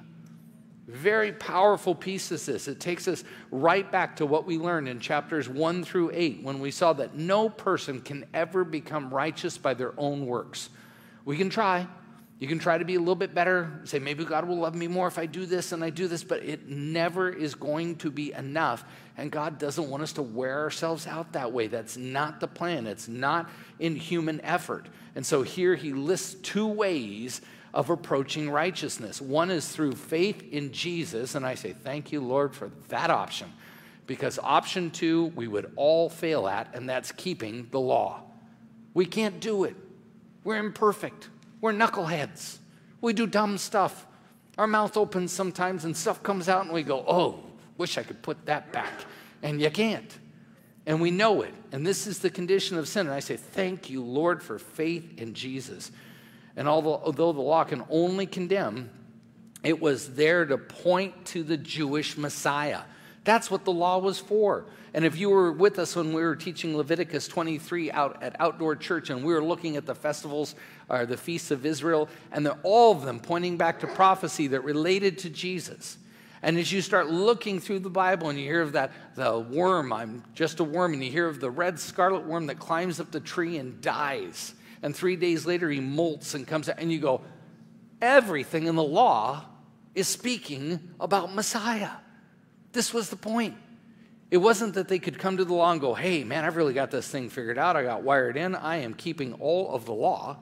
Very powerful piece is this. It takes us right back to what we learned in chapters 1 through 8 when we saw that no person can ever become righteous by their own works. We can try. You can try to be a little bit better, say maybe God will love me more if I do this and I do this, but it never is going to be enough. And God doesn't want us to wear ourselves out that way. That's not the plan. It's not in human effort. And so here he lists 2 ways of approaching righteousness. One is through faith in Jesus, and I say thank you, Lord, for that option, because option 2 we would all fail at, and that's keeping the law. We can't do it. We're imperfect. We're knuckleheads. We do dumb stuff. Our mouth opens sometimes and stuff comes out and we go, oh, wish I could put that back. And you can't. And we know it. And this is the condition of sin. And I say, thank you, Lord, for faith in Jesus. And although the law can only condemn, it was there to point to the Jewish Messiah. That's what the law was for. And if you were with us when we were teaching Leviticus 23 out at Outdoor Church, and we were looking at the festivals, or the feasts of Israel, and all of them pointing back to prophecy that related to Jesus. And as you start looking through the Bible and you hear of the worm, I'm just a worm, and you hear of the red scarlet worm that climbs up the tree and dies. And 3 days later he molts and comes out, and you go, everything in the law is speaking about Messiah. This was the point. It wasn't that they could come to the law and go, hey, man, I've really got this thing figured out. I got wired in. I am keeping all of the law.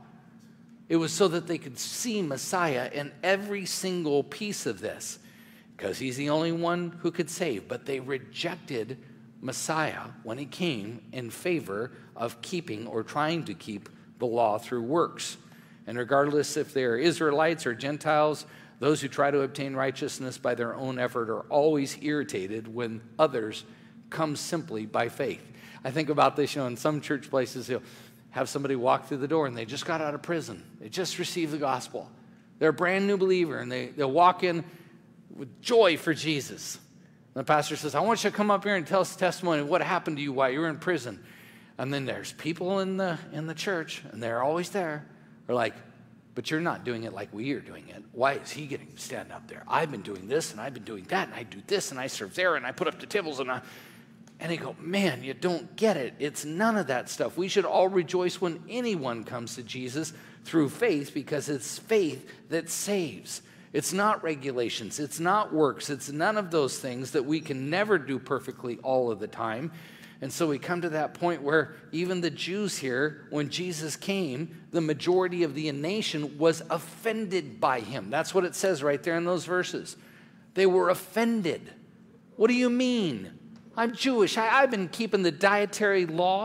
It was so that they could see Messiah in every single piece of this, because he's the only one who could save. But they rejected Messiah when he came in favor of keeping or trying to keep the law through works. And regardless if they're Israelites or Gentiles, those who try to obtain righteousness by their own effort are always irritated when others come simply by faith. I think about this, in some church places, they'll have somebody walk through the door and they just got out of prison. They just received the gospel. They're a brand new believer, and they'll walk in with joy for Jesus. And the pastor says, I want you to come up here and tell us the testimony of what happened to you while you were in prison. And then there's people in the church, and they're always there. They're like, but you're not doing it like we are doing it. Why is he getting to stand up there? I've been doing this, and I've been doing that, and I do this, and I serve there, and I put up the tables, and they go, man, you don't get it. It's none of that stuff. We should all rejoice when anyone comes to Jesus through faith, because it's faith that saves. It's not regulations. It's not works. It's none of those things that we can never do perfectly all of the time. And so we come to that point where even the Jews here, when Jesus came, the majority of the nation was offended by him. That's what it says right there in those verses. They were offended. What do you mean? I'm Jewish. I've been keeping the dietary law.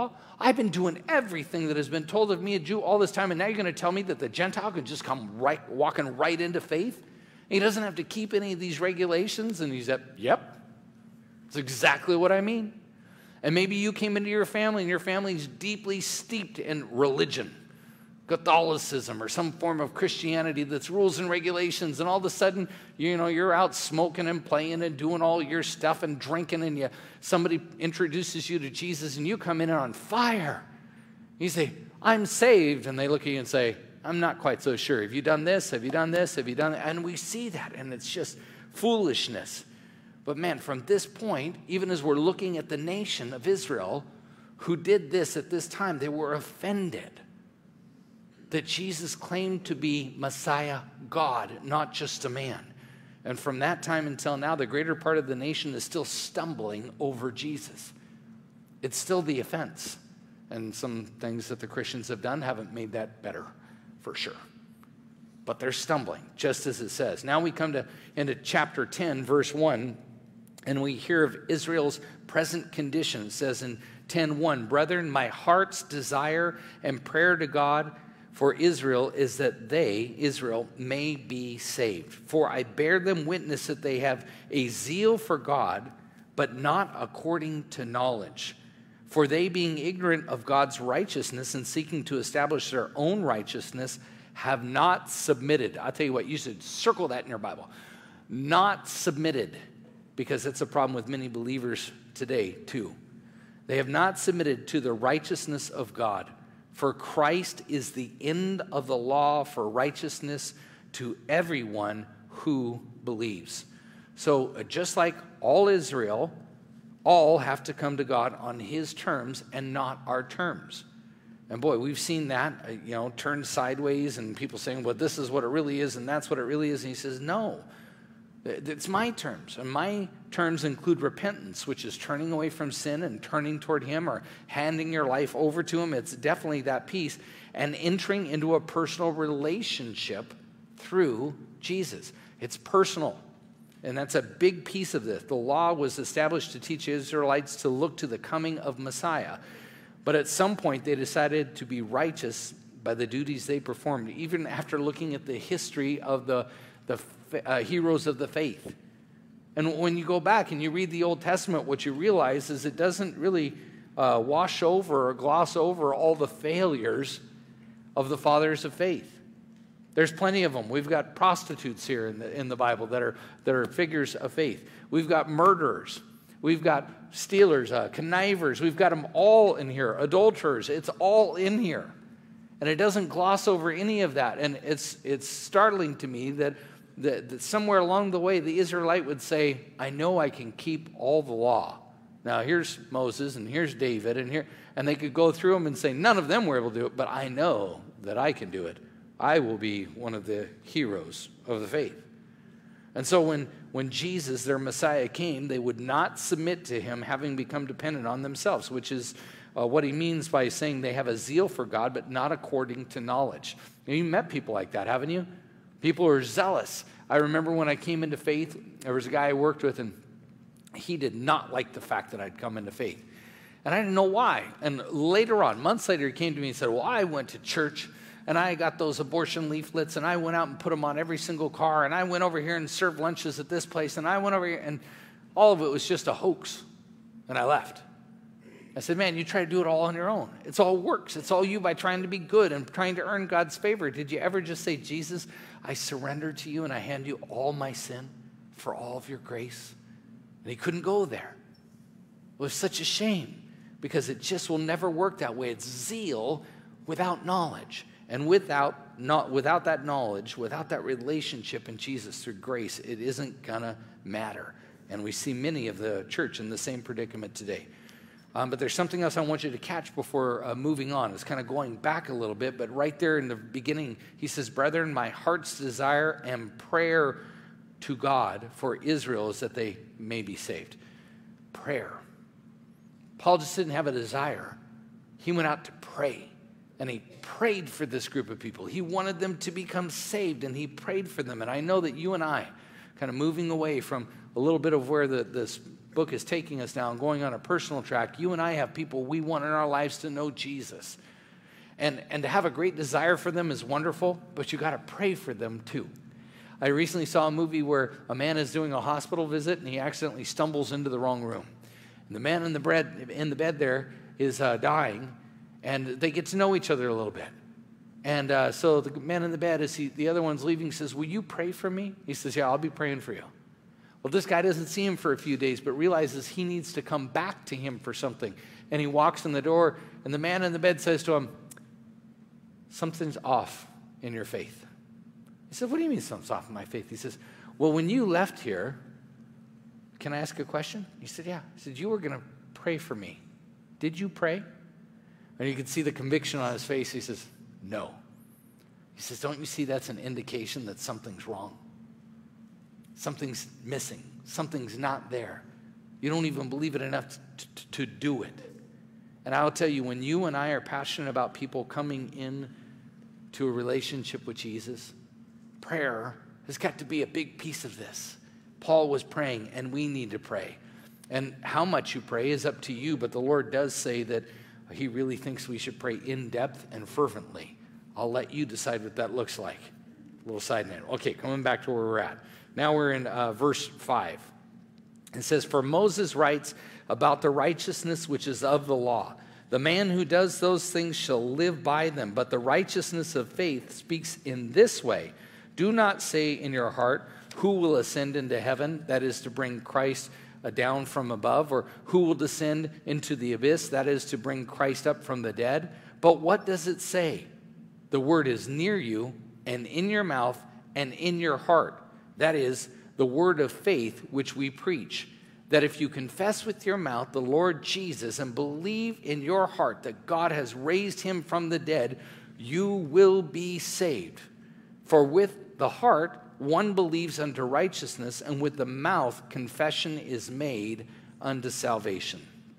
I've been doing everything that has been told of me, a Jew, all this time, and now you're going to tell me that the Gentile can just come walking right into faith? He doesn't have to keep any of these regulations? And he said, yep, that's exactly what I mean. And maybe you came into your family, and your family's deeply steeped in religion, Catholicism, or some form of Christianity that's rules and regulations, and all of a sudden, you're out smoking and playing and doing all your stuff and drinking, and somebody introduces you to Jesus, and you come in on fire. You say, I'm saved, and they look at you and say, I'm not quite so sure. Have you done this? Have you done this? Have you done that? And we see that, and it's just foolishness. But man, from this point, even as we're looking at the nation of Israel, who did this at this time, they were offended that Jesus claimed to be Messiah, God, not just a man. And from that time until now, the greater part of the nation is still stumbling over Jesus. It's still the offense. And some things that the Christians have done haven't made that better, for sure. But they're stumbling, just as it says. Now we come into chapter 10, verse 1, and we hear of Israel's present condition. It says in 10:1, Brethren, my heart's desire and prayer to God for Israel is that they, Israel, may be saved. For I bear them witness that they have a zeal for God, but not according to knowledge. For they, being ignorant of God's righteousness and seeking to establish their own righteousness, have not submitted. I'll tell you what, you should circle that in your Bible. Not submitted, because that's a problem with many believers today, too. They have not submitted to the righteousness of God. For Christ is the end of the law for righteousness to everyone who believes. So just like all Israel, all have to come to God on his terms and not our terms. And boy, we've seen that, turned sideways, and people saying, well, this is what it really is, and that's what it really is. And he says, no, it's my terms. And my terms include repentance, which is turning away from sin and turning toward him, or handing your life over to him. It's definitely that piece. And entering into a personal relationship through Jesus. It's personal. And that's a big piece of this. The law was established to teach Israelites to look to the coming of Messiah. But at some point, they decided to be righteous by the duties they performed, even after looking at the history of the heroes of the faith. And when you go back and you read the Old Testament, what you realize is it doesn't really wash over or gloss over all the failures of the fathers of faith. There's plenty of them. We've got prostitutes here in the Bible that are figures of faith. We've got murderers. We've got stealers, connivers. We've got them all in here. Adulterers. It's all in here. And it doesn't gloss over any of that. And it's startling to me that somewhere along the way, the Israelite would say, I know I can keep all the law. Now, here's Moses, and here's David, and they could go through them and say, none of them were able to do it, but I know that I can do it. I will be one of the heroes of the faith. And so when Jesus, their Messiah, came, they would not submit to him, having become dependent on themselves, which is what he means by saying they have a zeal for God, but not according to knowledge. You met people like that, haven't you? People are zealous. I remember when I came into faith, there was a guy I worked with, and he did not like the fact that I'd come into faith. And I didn't know why. And later on, months later, he came to me and said, well, I went to church, and I got those abortion leaflets, and I went out and put them on every single car, and I went over here and served lunches at this place, and I went over here, and all of it was just a hoax. And I left. I said, man, you try to do it all on your own. It's all works. It's all you by trying to be good and trying to earn God's favor. Did you ever just say, Jesus, I surrender to you and I hand you all my sin for all of your grace? And he couldn't go there. It was such a shame because it just will never work that way. It's zeal without knowledge. And without that knowledge, without that relationship in Jesus through grace, it isn't going to matter. And we see many of the church in the same predicament today. But there's something else I want you to catch before moving on. It's kind of going back a little bit, but right there in the beginning, he says, Brethren, my heart's desire and prayer to God for Israel is that they may be saved. Prayer. Paul just didn't have a desire. He went out to pray, and he prayed for this group of people. He wanted them to become saved, and he prayed for them. And I know that you and I, kind of moving away from a little bit of where this book is taking us now and going on a personal track, you and I have people we want in our lives to know Jesus. And to have a great desire for them is wonderful, but you got to pray for them too. I recently saw a movie where a man is doing a hospital visit and he accidentally stumbles into the wrong room. And the man in the bed there is dying, and they get to know each other a little bit. And so the man in the bed, as the other one's leaving, says, "Will you pray for me?" He says, "Yeah, I'll be praying for you." Well, this guy doesn't see him for a few days, but realizes he needs to come back to him for something. And he walks in the door, and the man in the bed says to him, "Something's off in your faith." He said, "What do you mean something's off in my faith?" He says, "Well, when you left here, can I ask a question?" He said, "Yeah." He said, "You were going to pray for me. Did you pray?" And you could see the conviction on his face. He says, "No." He says, "Don't you see that's an indication that something's wrong? Something's missing. Something's not there. You don't even believe it enough to do it." And I'll tell you, when you and I are passionate about people coming in to a relationship with Jesus, prayer has got to be a big piece of this. Paul was praying, and we need to pray. And how much you pray is up to you, but the Lord does say that he really thinks we should pray in depth and fervently. I'll let you decide what that looks like. A little side note. Okay, coming back to where we're at. Now we're in verse 5. It says, "For Moses writes about the righteousness which is of the law. The man who does those things shall live by them. But the righteousness of faith speaks in this way. Do not say in your heart, 'Who will ascend into heaven?' That is to bring Christ down from above. Or who will descend into the abyss? That is to bring Christ up from the dead. But what does it say? The word is near you and in your mouth and in your heart. That is the word of faith which we preach. That if you confess with your mouth the Lord Jesus and believe in your heart that God has raised him from the dead, you will be saved. For with the heart one believes unto righteousness, and with the mouth confession is made unto salvation."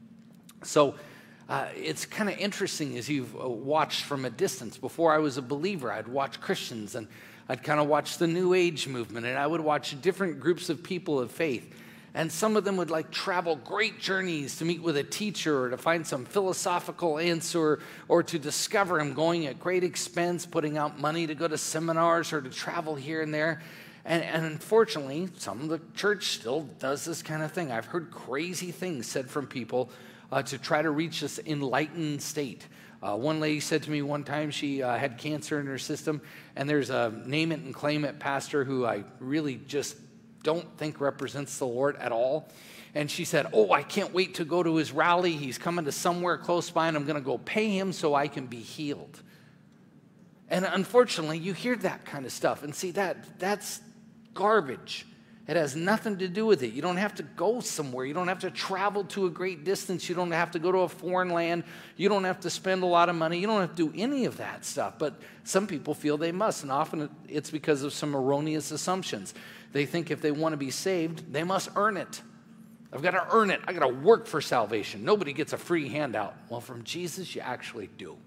So it's kind of interesting as you've watched from a distance. Before I was a believer, I'd watch Christians, and I'd kind of watch the New Age movement, and I would watch different groups of people of faith. And some of them would like travel great journeys to meet with a teacher or to find some philosophical answer or to discover him, going at great expense, putting out money to go to seminars or to travel here and there. And unfortunately, some of the church still does this kind of thing. I've heard crazy things said from people to try to reach this enlightened state. One lady said to me one time she had cancer in her system, and there's a name it and claim it pastor who I really just don't think represents the Lord at all. And she said, "Oh, I can't wait to go to his rally. He's coming to somewhere close by, and I'm going to go pay him so I can be healed." And unfortunately, you hear that kind of stuff. And see, that's garbage. It has nothing to do with it. You don't have to go somewhere. You don't have to travel to a great distance. You don't have to go to a foreign land. You don't have to spend a lot of money. You don't have to do any of that stuff. But some people feel they must, and often it's because of some erroneous assumptions. They think if they want to be saved, they must earn it. I've got to earn it. I've got to work for salvation. Nobody gets a free handout. Well, from Jesus, you actually do.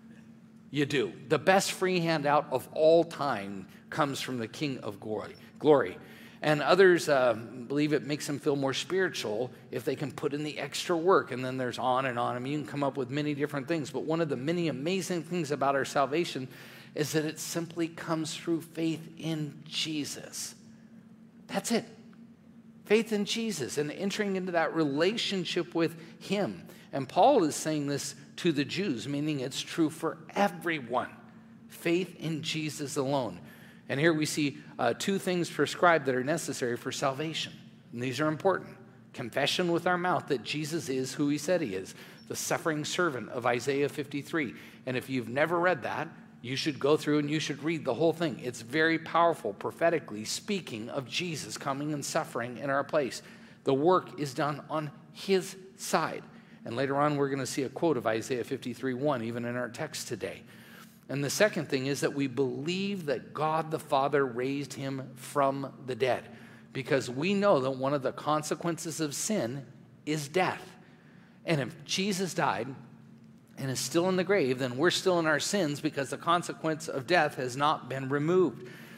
You do. The best free handout of all time comes from the King of glory. And others believe it makes them feel more spiritual if they can put in the extra work. And then there's on and on. I mean, you can come up with many different things. But one of the many amazing things about our salvation is that it simply comes through faith in Jesus. That's it. Faith in Jesus and entering into that relationship with him. And Paul is saying this to the Jews, meaning it's true for everyone. Faith in Jesus alone. And here we see two things prescribed that are necessary for salvation. And these are important. Confession with our mouth that Jesus is who he said he is, the suffering servant of Isaiah 53. And if you've never read that, you should go through and you should read the whole thing. It's very powerful, prophetically speaking of Jesus coming and suffering in our place. The work is done on his side. And later on, we're going to see a quote of Isaiah 53:1, even in our text today. And the second thing is that we believe that God the Father raised him from the dead, because we know that one of the consequences of sin is death. And if Jesus died and is still in the grave, then we're still in our sins because the consequence of death has not been removed.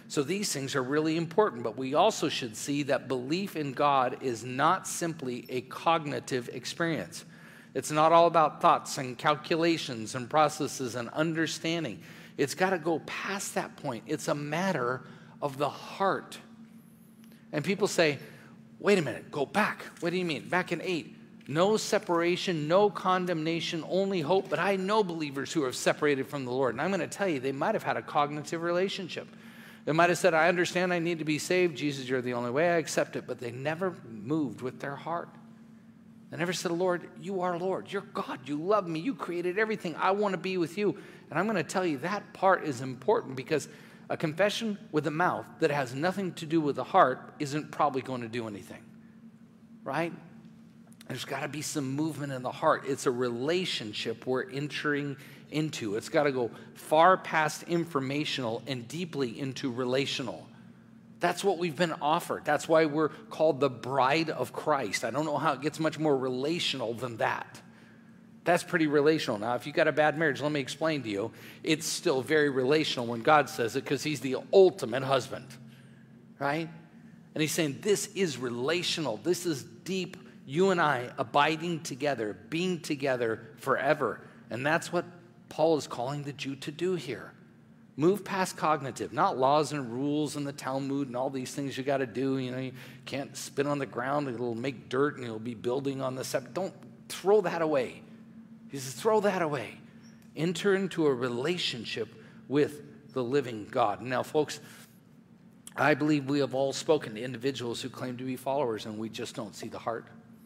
So these things are really important, but we also should see that belief in God is not simply a cognitive experience. It's not all about thoughts and calculations and processes and understanding. It's got to go past that point. It's a matter of the heart. And people say, wait a minute, go back. What do you mean? Back in 8. No separation, no condemnation, only hope. But I know believers who are separated from the Lord. And I'm going to tell you, they might have had a cognitive relationship. They might have said, I understand I need to be saved. Jesus, you're the only way. I accept it. But they never moved with their heart. They never said, Lord, you are Lord. You're God. You love me. You created everything. I want to be with you. And I'm going to tell you that part is important, because a confession with the mouth that has nothing to do with the heart isn't probably going to do anything, right? There's got to be some movement in the heart. It's a relationship we're entering into. It's got to go far past informational and deeply into relational. That's what we've been offered. That's why we're called the bride of Christ. I don't know how it gets much more relational than that. That's pretty relational. Now, if you got a bad marriage, let me explain to you. It's still very relational when God says it, because he's the ultimate husband, right? And he's saying this is relational. This is deep. You and I abiding together, being together forever. And that's what Paul is calling the Jew to do here. Move past cognitive, not laws and rules and the Talmud and all these things you got to do. You know, you can't spit on the ground. It'll make dirt and it'll be building on the septic. Don't throw that away. He says, throw that away. Enter into a relationship with the living God. Now, folks, I believe we have all spoken to individuals who claim to be followers, and we just don't see the heart.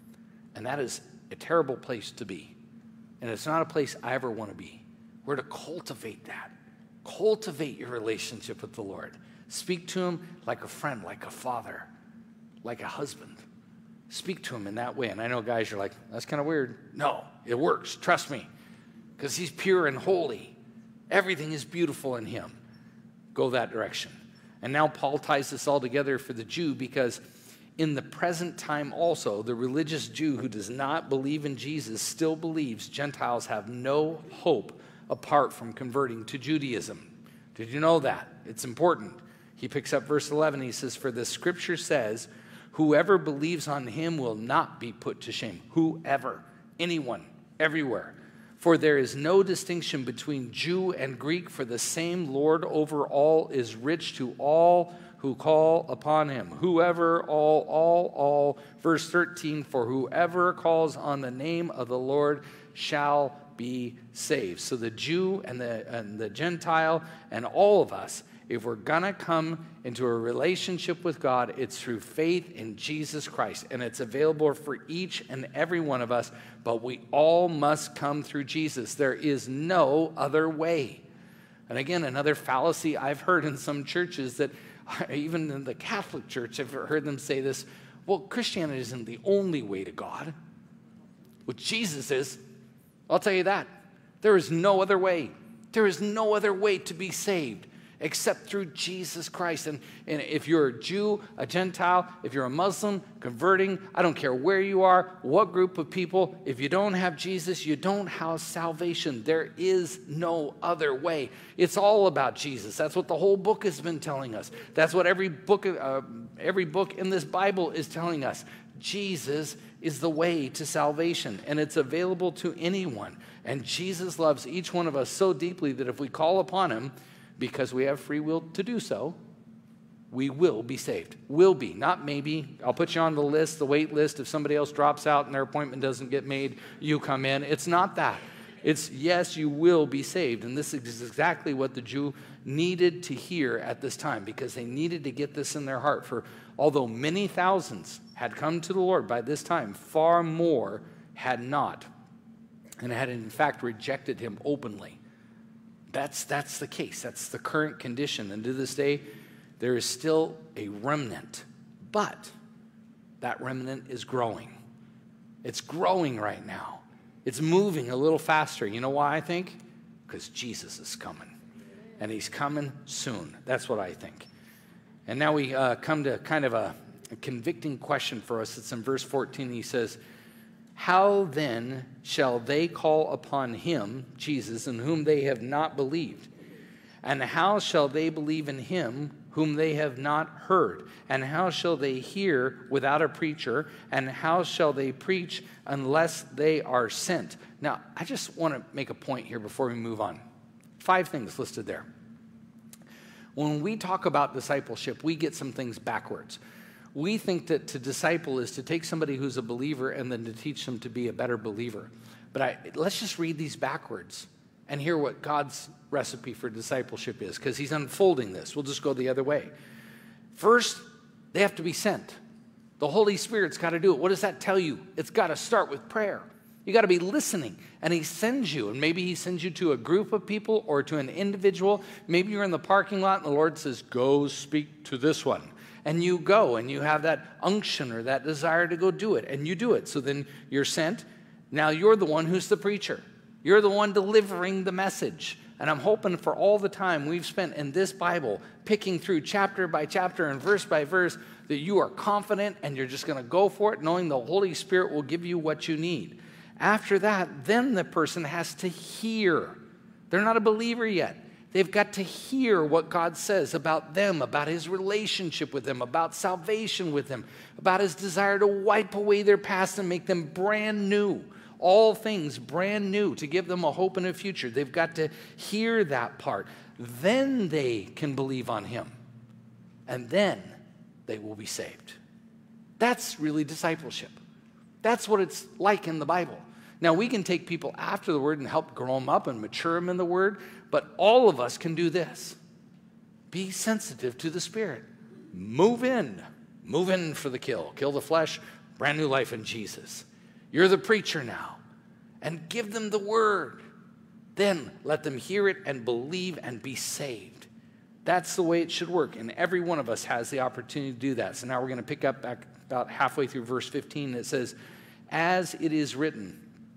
And that is a terrible place to be. And it's not a place I ever want to be. We're to cultivate that. Cultivate your relationship with the Lord. Speak to him like a friend, like a father, like a husband. Speak to him in that way. And I know guys are like, that's kind of weird. No, it works. Trust me. Because he's pure and holy. Everything is beautiful in him. Go that direction. And now Paul ties this all together for the Jew, because in the present time also, the religious Jew who does not believe in Jesus still believes Gentiles have no hope apart from converting to Judaism. Did you know that? It's important. He picks up verse 11. He says, for the scripture says, whoever believes on him will not be put to shame. Whoever, anyone, everywhere. For there is no distinction between Jew and Greek, for the same Lord over all is rich to all who call upon him. Whoever, all. Verse 13, for whoever calls on the name of the Lord shall be saved. So the Jew and the Gentile and all of us, if we're going to come into a relationship with God, it's through faith in Jesus Christ. And it's available for each and every one of us, but we all must come through Jesus. There is no other way. And again, another fallacy I've heard in some churches, that even in the Catholic Church, I've heard them say this, well, Christianity isn't the only way to God. Well, Jesus is. I'll tell you that. There is no other way. There is no other way to be saved except through Jesus Christ. And if you're a Jew, a Gentile, if you're a Muslim, converting, I don't care where you are, what group of people, if you don't have Jesus, you don't have salvation. There is no other way. It's all about Jesus. That's what the whole book has been telling us. That's what every book in this Bible is telling us. Jesus is the way to salvation, and it's available to anyone. And Jesus loves each one of us so deeply that if we call upon him, because we have free will to do so, we will be saved. Will be, not maybe. I'll put you on the list, the wait list. If somebody else drops out and their appointment doesn't get made, you come in. It's not that. It's yes, you will be saved. And this is exactly what the Jew needed to hear at this time, because they needed to get this in their heart. For although many thousands had come to the Lord by this time, far more had not, and had in fact rejected him openly. That's the case. That's the current condition. And to this day, there is still a remnant. But that remnant is growing. It's growing right now. It's moving a little faster. You know why I think? Because Jesus is coming. And he's coming soon. That's what I think. And now we come to kind of a convicting question for us. It's in verse 14. He says, how then shall they call upon him, Jesus, in whom they have not believed? And how shall they believe in him whom they have not heard? And how shall they hear without a preacher? And how shall they preach unless they are sent? Now, I just want to make a point here before we move on. 5 things listed there. When we talk about discipleship, we get some things backwards. We think that to disciple is to take somebody who's a believer and then to teach them to be a better believer. But let's just read these backwards and hear what God's recipe for discipleship is, because he's unfolding this. We'll just go the other way. First, they have to be sent. The Holy Spirit's got to do it. What does that tell you? It's got to start with prayer. You got to be listening, and he sends you, and maybe he sends you to a group of people or to an individual. Maybe you're in the parking lot, and the Lord says, go speak to this one. And you go, and you have that unction or that desire to go do it, and you do it. So then you're sent. Now you're the one who's the preacher. You're the one delivering the message. And I'm hoping for all the time we've spent in this Bible, picking through chapter by chapter and verse by verse, that you are confident and you're just going to go for it, knowing the Holy Spirit will give you what you need. After that, then the person has to hear. They're not a believer yet. They've got to hear what God says about them, about his relationship with them, about salvation with them, about his desire to wipe away their past and make them brand new. All things brand new, to give them a hope and a future. They've got to hear that part. Then they can believe on him. And then they will be saved. That's really discipleship. That's what it's like in the Bible. Now, we can take people after the word and help grow them up and mature them in the word, but all of us can do this. Be sensitive to the Spirit. Move in for the kill. Kill the flesh, brand new life in Jesus. You're the preacher now. And give them the word. Then let them hear it and believe and be saved. That's the way it should work. And every one of us has the opportunity to do that. So now we're going to pick up back about halfway through verse 15. It says, as it is written,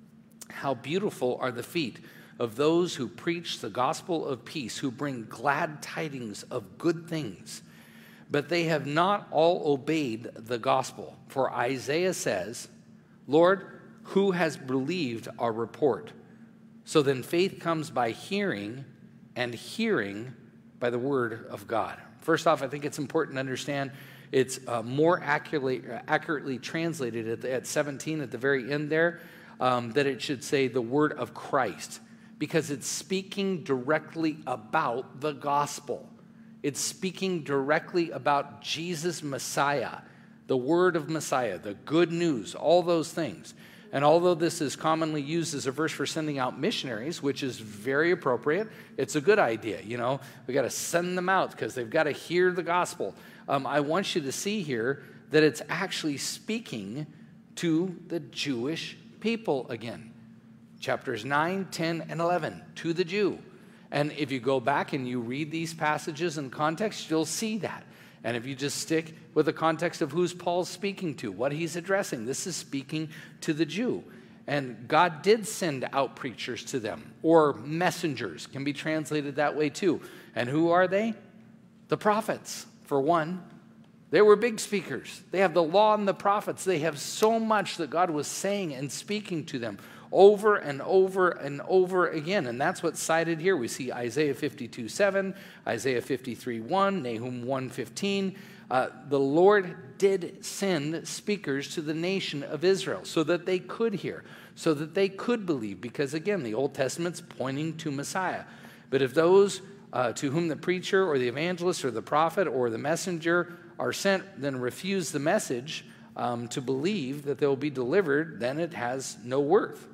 how beautiful are the feet of those who preach the gospel of peace, who bring glad tidings of good things. But they have not all obeyed the gospel. For Isaiah says, Lord, who has believed our report? So then faith comes by hearing, and hearing by the word of God. First off, I think it's important to understand it's more accurately translated at 17 at the very end there, that it should say the word of Christ, because it's speaking directly about the gospel. It's speaking directly about Jesus Messiah, the word of Messiah, the good news, all those things. And although this is commonly used as a verse for sending out missionaries, which is very appropriate, it's a good idea. You know, we got to send them out because they've got to hear the gospel. I want you to see here that it's actually speaking to the Jewish people again. Chapters 9, 10, and 11, to the Jew. And if you go back and you read these passages in context, you'll see that. And if you just stick with the context of who's Paul's speaking to, what he's addressing, this is speaking to the Jew. And God did send out preachers to them, or messengers, can be translated that way too. And who are they? The prophets, for one. They were big speakers. They have the law and the prophets. They have so much that God was saying and speaking to them over and over and over again. And that's what's cited here. We see Isaiah 52:7, Isaiah 53:1, Nahum 1:15. The Lord did send speakers to the nation of Israel so that they could hear, so that they could believe, because again, the Old Testament's pointing to Messiah. But if those to whom the preacher or the evangelist or the prophet or the messenger are sent then refuse the message to believe that they'll be delivered, then it has no worth.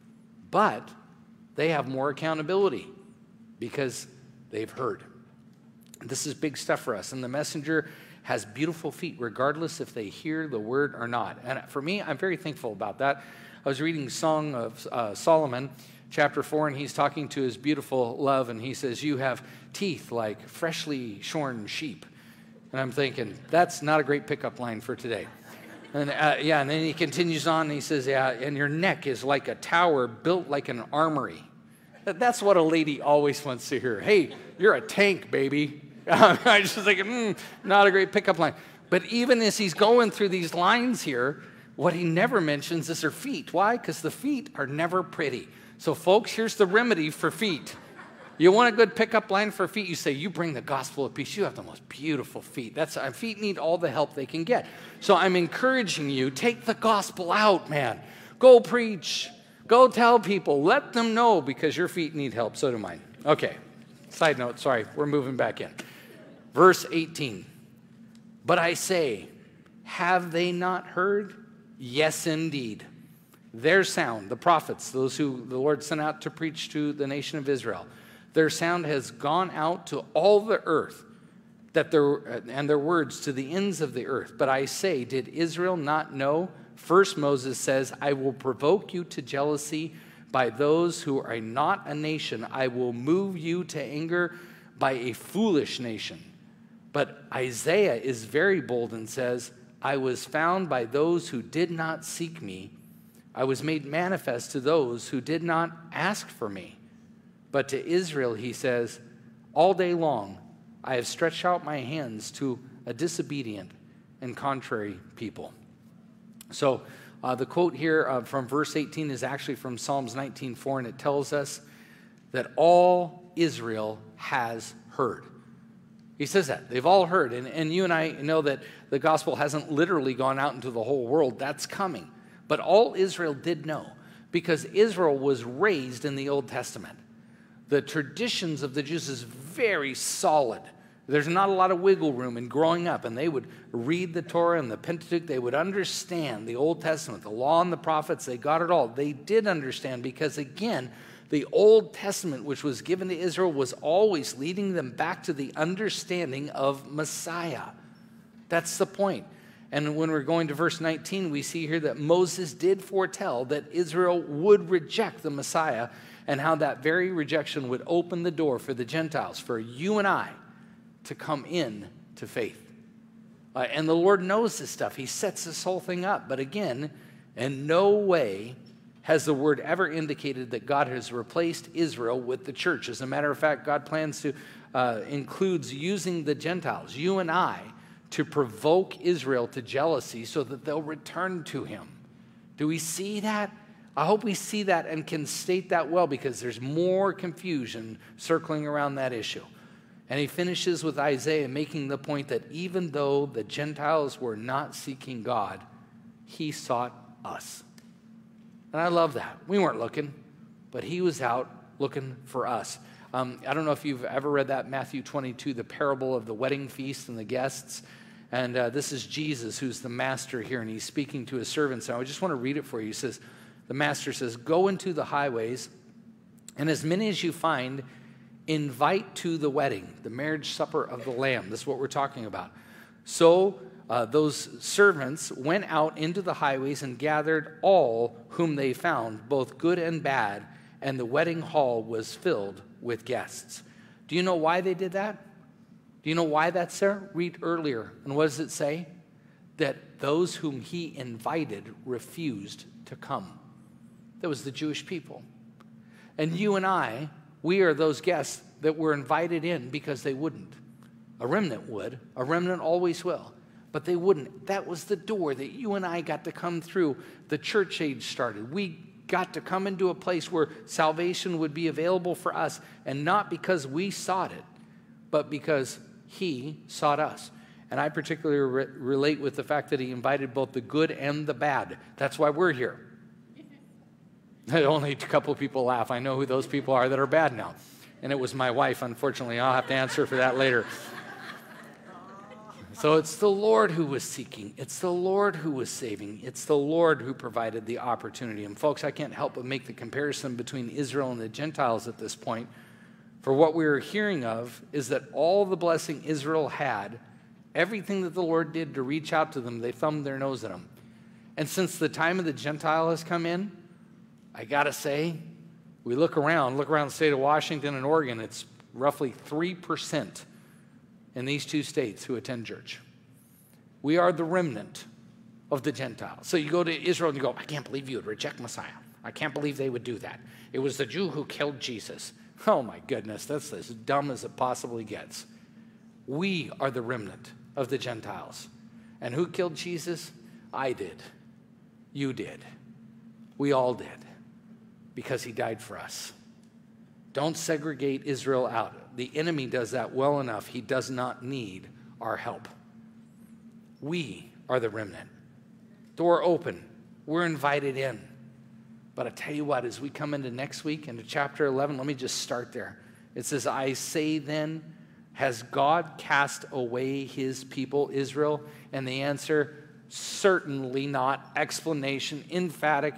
But they have more accountability because they've heard. This is big stuff for us. And the messenger has beautiful feet, regardless if they hear the word or not. And for me, I'm very thankful about that. I was reading Song of Solomon, chapter 4, and he's talking to his beautiful love, and he says, you have teeth like freshly shorn sheep. And I'm thinking, that's not a great pickup line for today. And and then he continues on, and he says, and your neck is like a tower built like an armory. That's what a lady always wants to hear. Hey, you're a tank, baby. I just thinking, not a great pickup line. But even as he's going through these lines here, what he never mentions is her feet. Why? Because the feet are never pretty. So folks, here's the remedy for feet. You want a good pickup line for feet? You say, you bring the gospel of peace. You have the most beautiful feet. Feet need all the help they can get. So I'm encouraging you, take the gospel out, man. Go preach. Go tell people. Let them know, because your feet need help. So do mine. Okay. Side note, sorry. We're moving back in. Verse 18. But I say, have they not heard? Yes, indeed. Their sound, the prophets, those who the Lord sent out to preach to the nation of Israel, their sound has gone out to all the earth, and their words to the ends of the earth. But I say, did Israel not know? First Moses says, I will provoke you to jealousy by those who are not a nation. I will move you to anger by a foolish nation. But Isaiah is very bold and says, I was found by those who did not seek me. I was made manifest to those who did not ask for me. But to Israel, he says, all day long, I have stretched out my hands to a disobedient and contrary people. So the quote here from verse 18 is actually from Psalms 19:4, and it tells us that all Israel has heard. He says that. They've all heard. And you and I know that the gospel hasn't literally gone out into the whole world. That's coming. But all Israel did know, because Israel was raised in the Old Testament. The traditions of the Jews is very solid. There's not a lot of wiggle room in growing up, and they would read the Torah and the Pentateuch. They would understand the Old Testament, the law and the prophets. They got it all. They did understand because, again, the Old Testament, which was given to Israel, was always leading them back to the understanding of Messiah. That's the point. And when we're going to verse 19, we see here that Moses did foretell that Israel would reject the Messiah, and how that very rejection would open the door for the Gentiles, for you and I, to come in to faith. And the Lord knows this stuff. He sets this whole thing up. But again, in no way has the word ever indicated that God has replaced Israel with the church. As a matter of fact, God plans to includes using the Gentiles, you and I, to provoke Israel to jealousy so that they'll return to him. Do we see that? I hope we see that and can state that well, because there's more confusion circling around that issue. And he finishes with Isaiah making the point that even though the Gentiles were not seeking God, he sought us. And I love that. We weren't looking, but he was out looking for us. I don't know if you've ever read that, Matthew 22, the parable of the wedding feast and the guests. And this is Jesus, who's the master here, and he's speaking to his servants. And I just want to read it for you. He says, the master says, go into the highways, and as many as you find, invite to the wedding, the marriage supper of the Lamb. This is what we're talking about. So those servants went out into the highways and gathered all whom they found, both good and bad, and the wedding hall was filled with guests. Do you know why they did that? Do you know why that's there? Read earlier. And what does it say? That those whom he invited refused to come. That was the Jewish people. And you and I, we are those guests that were invited in because they wouldn't. A remnant would. A remnant always will. But they wouldn't. That was the door that you and I got to come through. The church age started. We got to come into a place where salvation would be available for us, and not because we sought it, but because he sought us. And I particularly relate with the fact that he invited both the good and the bad. That's why we're here. Only a couple people laugh. I know who those people are that are bad now. And it was my wife, unfortunately. I'll have to answer for that later. So it's the Lord who was seeking. It's the Lord who was saving. It's the Lord who provided the opportunity. And folks, I can't help but make the comparison between Israel and the Gentiles at this point. For what we're hearing of is that all the blessing Israel had, everything that the Lord did to reach out to them, they thumbed their nose at them. And since the time of the Gentile has come in, I got to say, we look around the state of Washington and Oregon, it's roughly 3% in these two states who attend church. We are the remnant of the Gentiles. So you go to Israel and you go, I can't believe you would reject Messiah. I can't believe they would do that. It was the Jew who killed Jesus. Oh my goodness, that's as dumb as it possibly gets. We are the remnant of the Gentiles. And who killed Jesus? I did. You did. We all did. Because he died for us. Don't segregate Israel out. The enemy does that well enough. He does not need our help. We are the remnant. Door open. We're invited in. But I tell you what, as we come into next week, into chapter 11, let me just start there. It says, I say then, has God cast away his people, Israel? And the answer, certainly not. Explanation, emphatic,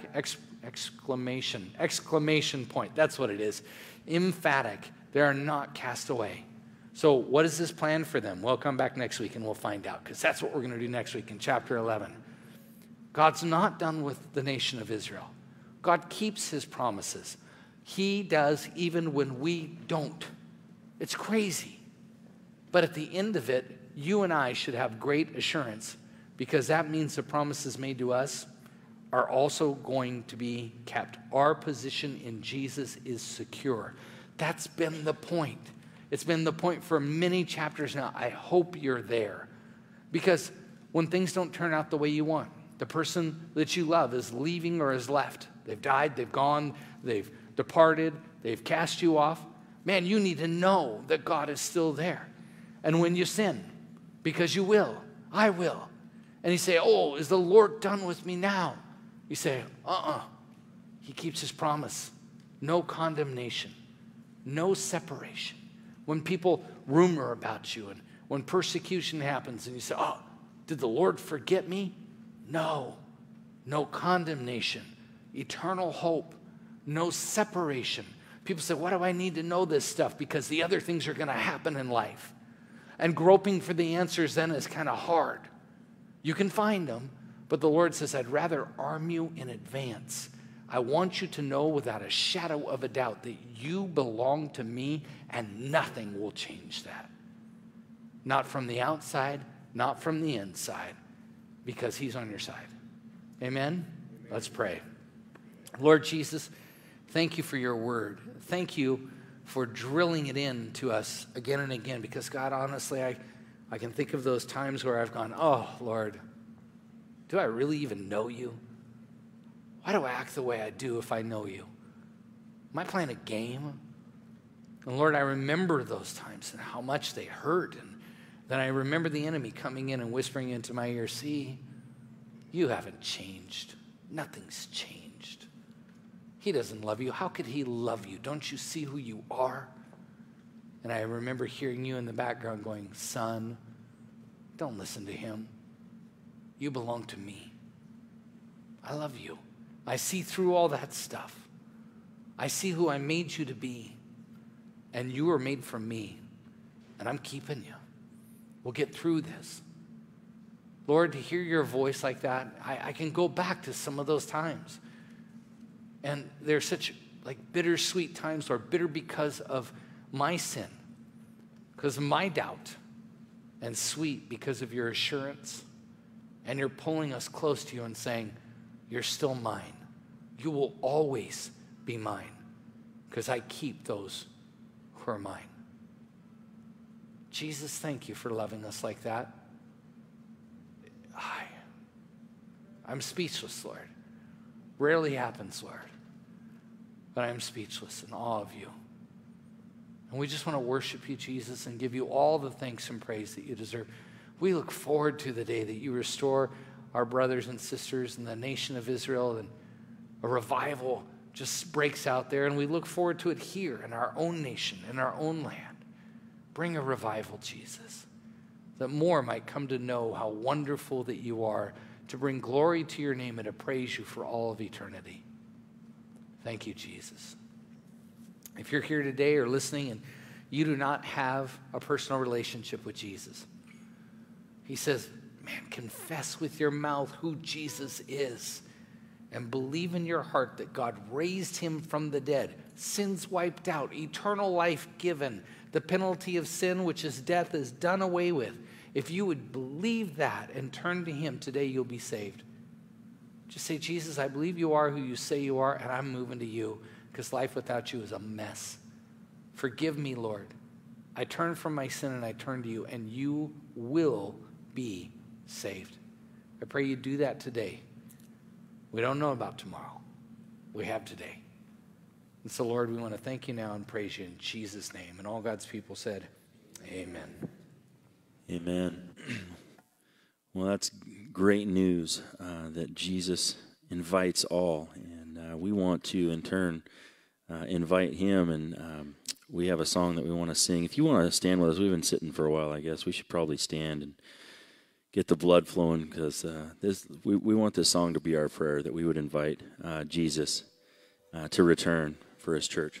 exclamation point. That's what it is. Emphatic. They are not cast away. So what is this plan for them? Well, come back next week and we'll find out, because that's what we're going to do next week in chapter 11. God's not done with the nation of Israel. God keeps his promises. He does even when we don't. It's crazy. But at the end of it, you and I should have great assurance, because that means the promises made to us are also going to be kept. Our position in Jesus is secure. That's been the point. It's been the point for many chapters now. I hope you're there. Because when things don't turn out the way you want, the person that you love is leaving or has left. They've died, they've gone, they've departed, they've cast you off. Man, you need to know that God is still there. And when you sin, because you will, I will, and you say, oh, is the Lord done with me now? You say, He keeps his promise. No condemnation, no separation. When people rumor about you and when persecution happens and you say, oh, did the Lord forget me? No condemnation, eternal hope, no separation. People say, why do I need to know this stuff? Because the other things are going to happen in life. And groping for the answers then is kind of hard. You can find them, but the Lord says, I'd rather arm you in advance. I want you to know without a shadow of a doubt that you belong to me, and nothing will change that. Not from the outside, not from the inside, because he's on your side. Amen? Let's pray. Lord Jesus, thank you for your word. Thank you for drilling it in to us again and again, because God, honestly, I can think of those times where I've gone, oh, Lord, do I really even know you? Why do I act the way I do if I know you? Am I playing a game? And Lord, I remember those times and how much they hurt. And then I remember the enemy coming in and whispering into my ear, see, you haven't changed. Nothing's changed. He doesn't love you. How could he love you? Don't you see who you are? And I remember hearing you in the background going, son, don't listen to him. You belong to me. I love you. I see through all that stuff. I see who I made you to be. And you were made for me. And I'm keeping you. We'll get through this. Lord, to hear your voice like that, I can go back to some of those times. And they're such like bittersweet times, Lord, bitter because of my sin, because of my doubt, and sweet because of your assurance. And you're pulling us close to you and saying, you're still mine. You will always be mine, because I keep those who are mine. Jesus, thank you for loving us like that. I'm speechless, Lord. Rarely happens, Lord. But I am speechless in awe of you. And we just want to worship you, Jesus, and give you all the thanks and praise that you deserve. We look forward to the day that you restore our brothers and sisters in the nation of Israel, and a revival just breaks out there. And we look forward to it here in our own nation, in our own land. Bring a revival, Jesus, that more might come to know how wonderful that you are, to bring glory to your name and to praise you for all of eternity. Thank you, Jesus. If you're here today or listening and you do not have a personal relationship with Jesus, he says, man, confess with your mouth who Jesus is and believe in your heart that God raised him from the dead, sins wiped out, eternal life given, the penalty of sin, which is death, is done away with. If you would believe that and turn to him today, you'll be saved. Just say, Jesus, I believe you are who you say you are, and I'm moving to you, because life without you is a mess. Forgive me, Lord. I turn from my sin and I turn to you, and you will be saved. I pray you do that today. We don't know about tomorrow. We have today. And so, Lord, we want to thank you now and praise you in Jesus' name. And all God's people said, amen. Amen. Well, that's great news that Jesus invites all. And we want to, in turn, invite him. And we have a song that we want to sing. If you want to stand with us, we've been sitting for a while, I guess. We should probably stand and get the blood flowing, because we want this song to be our prayer, that we would invite Jesus to return for his church.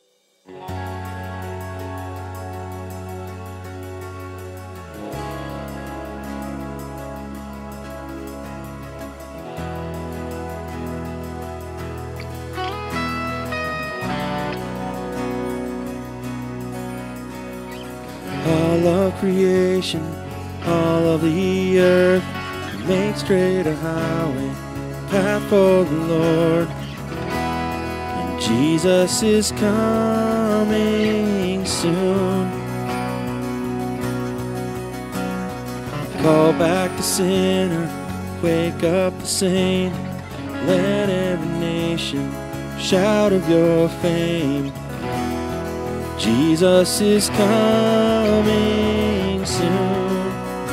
All of creation, all of the earth, make straight a highway, path for the Lord. And Jesus is coming soon. Call back the sinner, wake up the saint, let every nation shout of your fame. Jesus is coming soon.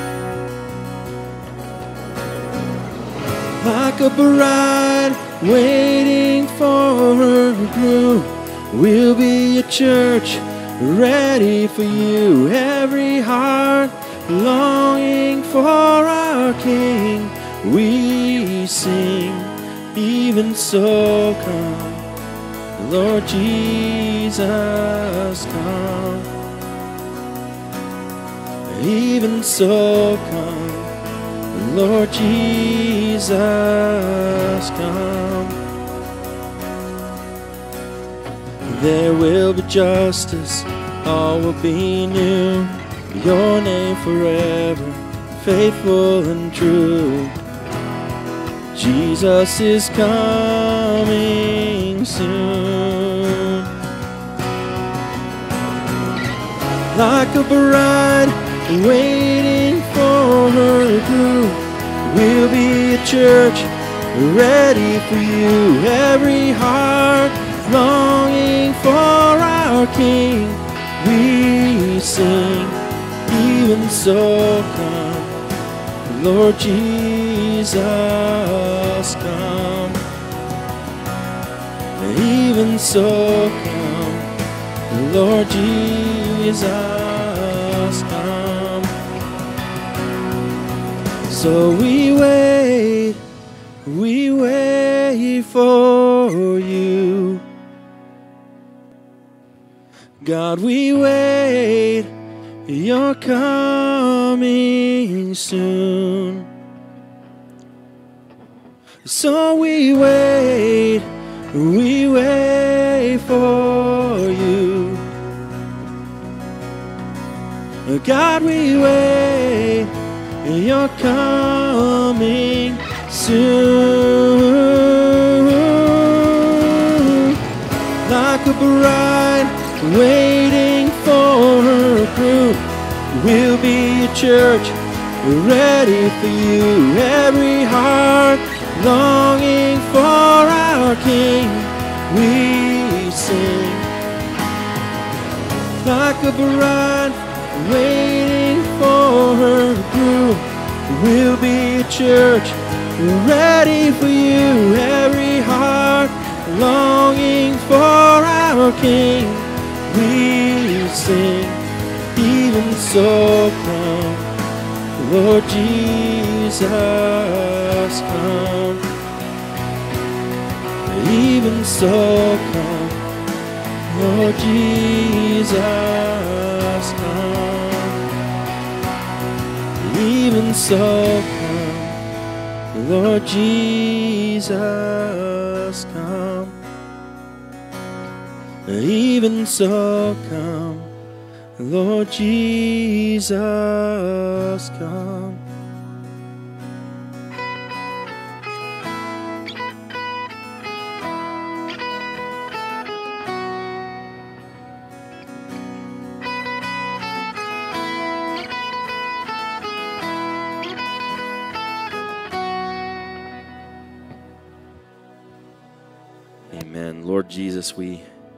Like a bride waiting for her groom, we'll be a church ready for you. Every heart longing for our King, we sing, even so come. Lord Jesus, come. Even so, come. Lord Jesus, come. There will be justice, all will be new. Your name forever, faithful and true. Jesus is coming soon. Like a bride waiting for her groom, we'll be a church ready for you. Every heart longing for our King, we sing, even so come. Lord Jesus, come. Even so come. Lord Jesus, come. So we wait for you. God, we wait, you're coming soon. So we wait for you. God, we wait, you're coming soon. Like a bride waiting for her groom, we'll be a church ready for you. Every heart longing for our King, we sing. Like a bride waiting for her groom, we'll be a church ready for you. Every heart longing for our King, we sing. Even so come, Lord Jesus, come. Even so come, Lord Jesus, come. Even so come, Lord Jesus, come. Even so come, Lord Jesus, come. Amen. Lord Jesus, we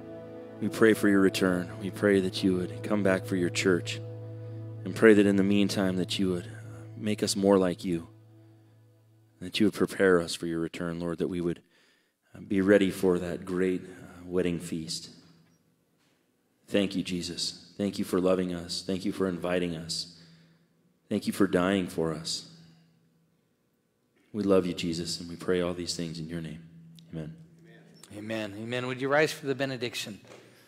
We pray for your return. We pray that you would come back for your church, and pray that in the meantime that you would make us more like you, that you would prepare us for your return, Lord, that we would be ready for that great wedding feast. Thank you, Jesus. Thank you for loving us. Thank you for inviting us. Thank you for dying for us. We love you, Jesus, and we pray all these things in your name. Amen. Amen. Amen. Would you rise for the benediction?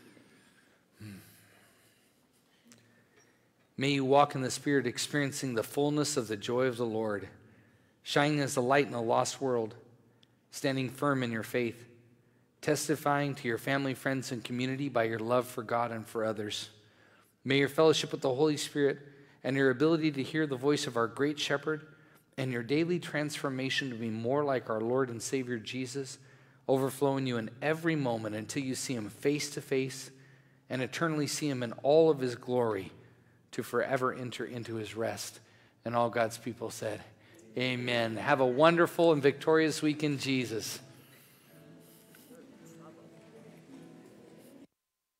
May you walk in the Spirit, experiencing the fullness of the joy of the Lord, shining as a light in a lost world, standing firm in your faith, testifying to your family, friends, and community by your love for God and for others. May your fellowship with the Holy Spirit and your ability to hear the voice of our great shepherd and your daily transformation to be more like our Lord and Savior Jesus overflow in you in every moment until you see him face to face and eternally see him in all of his glory to forever enter into his rest. And all God's people said, amen. Have a wonderful and victorious week in Jesus.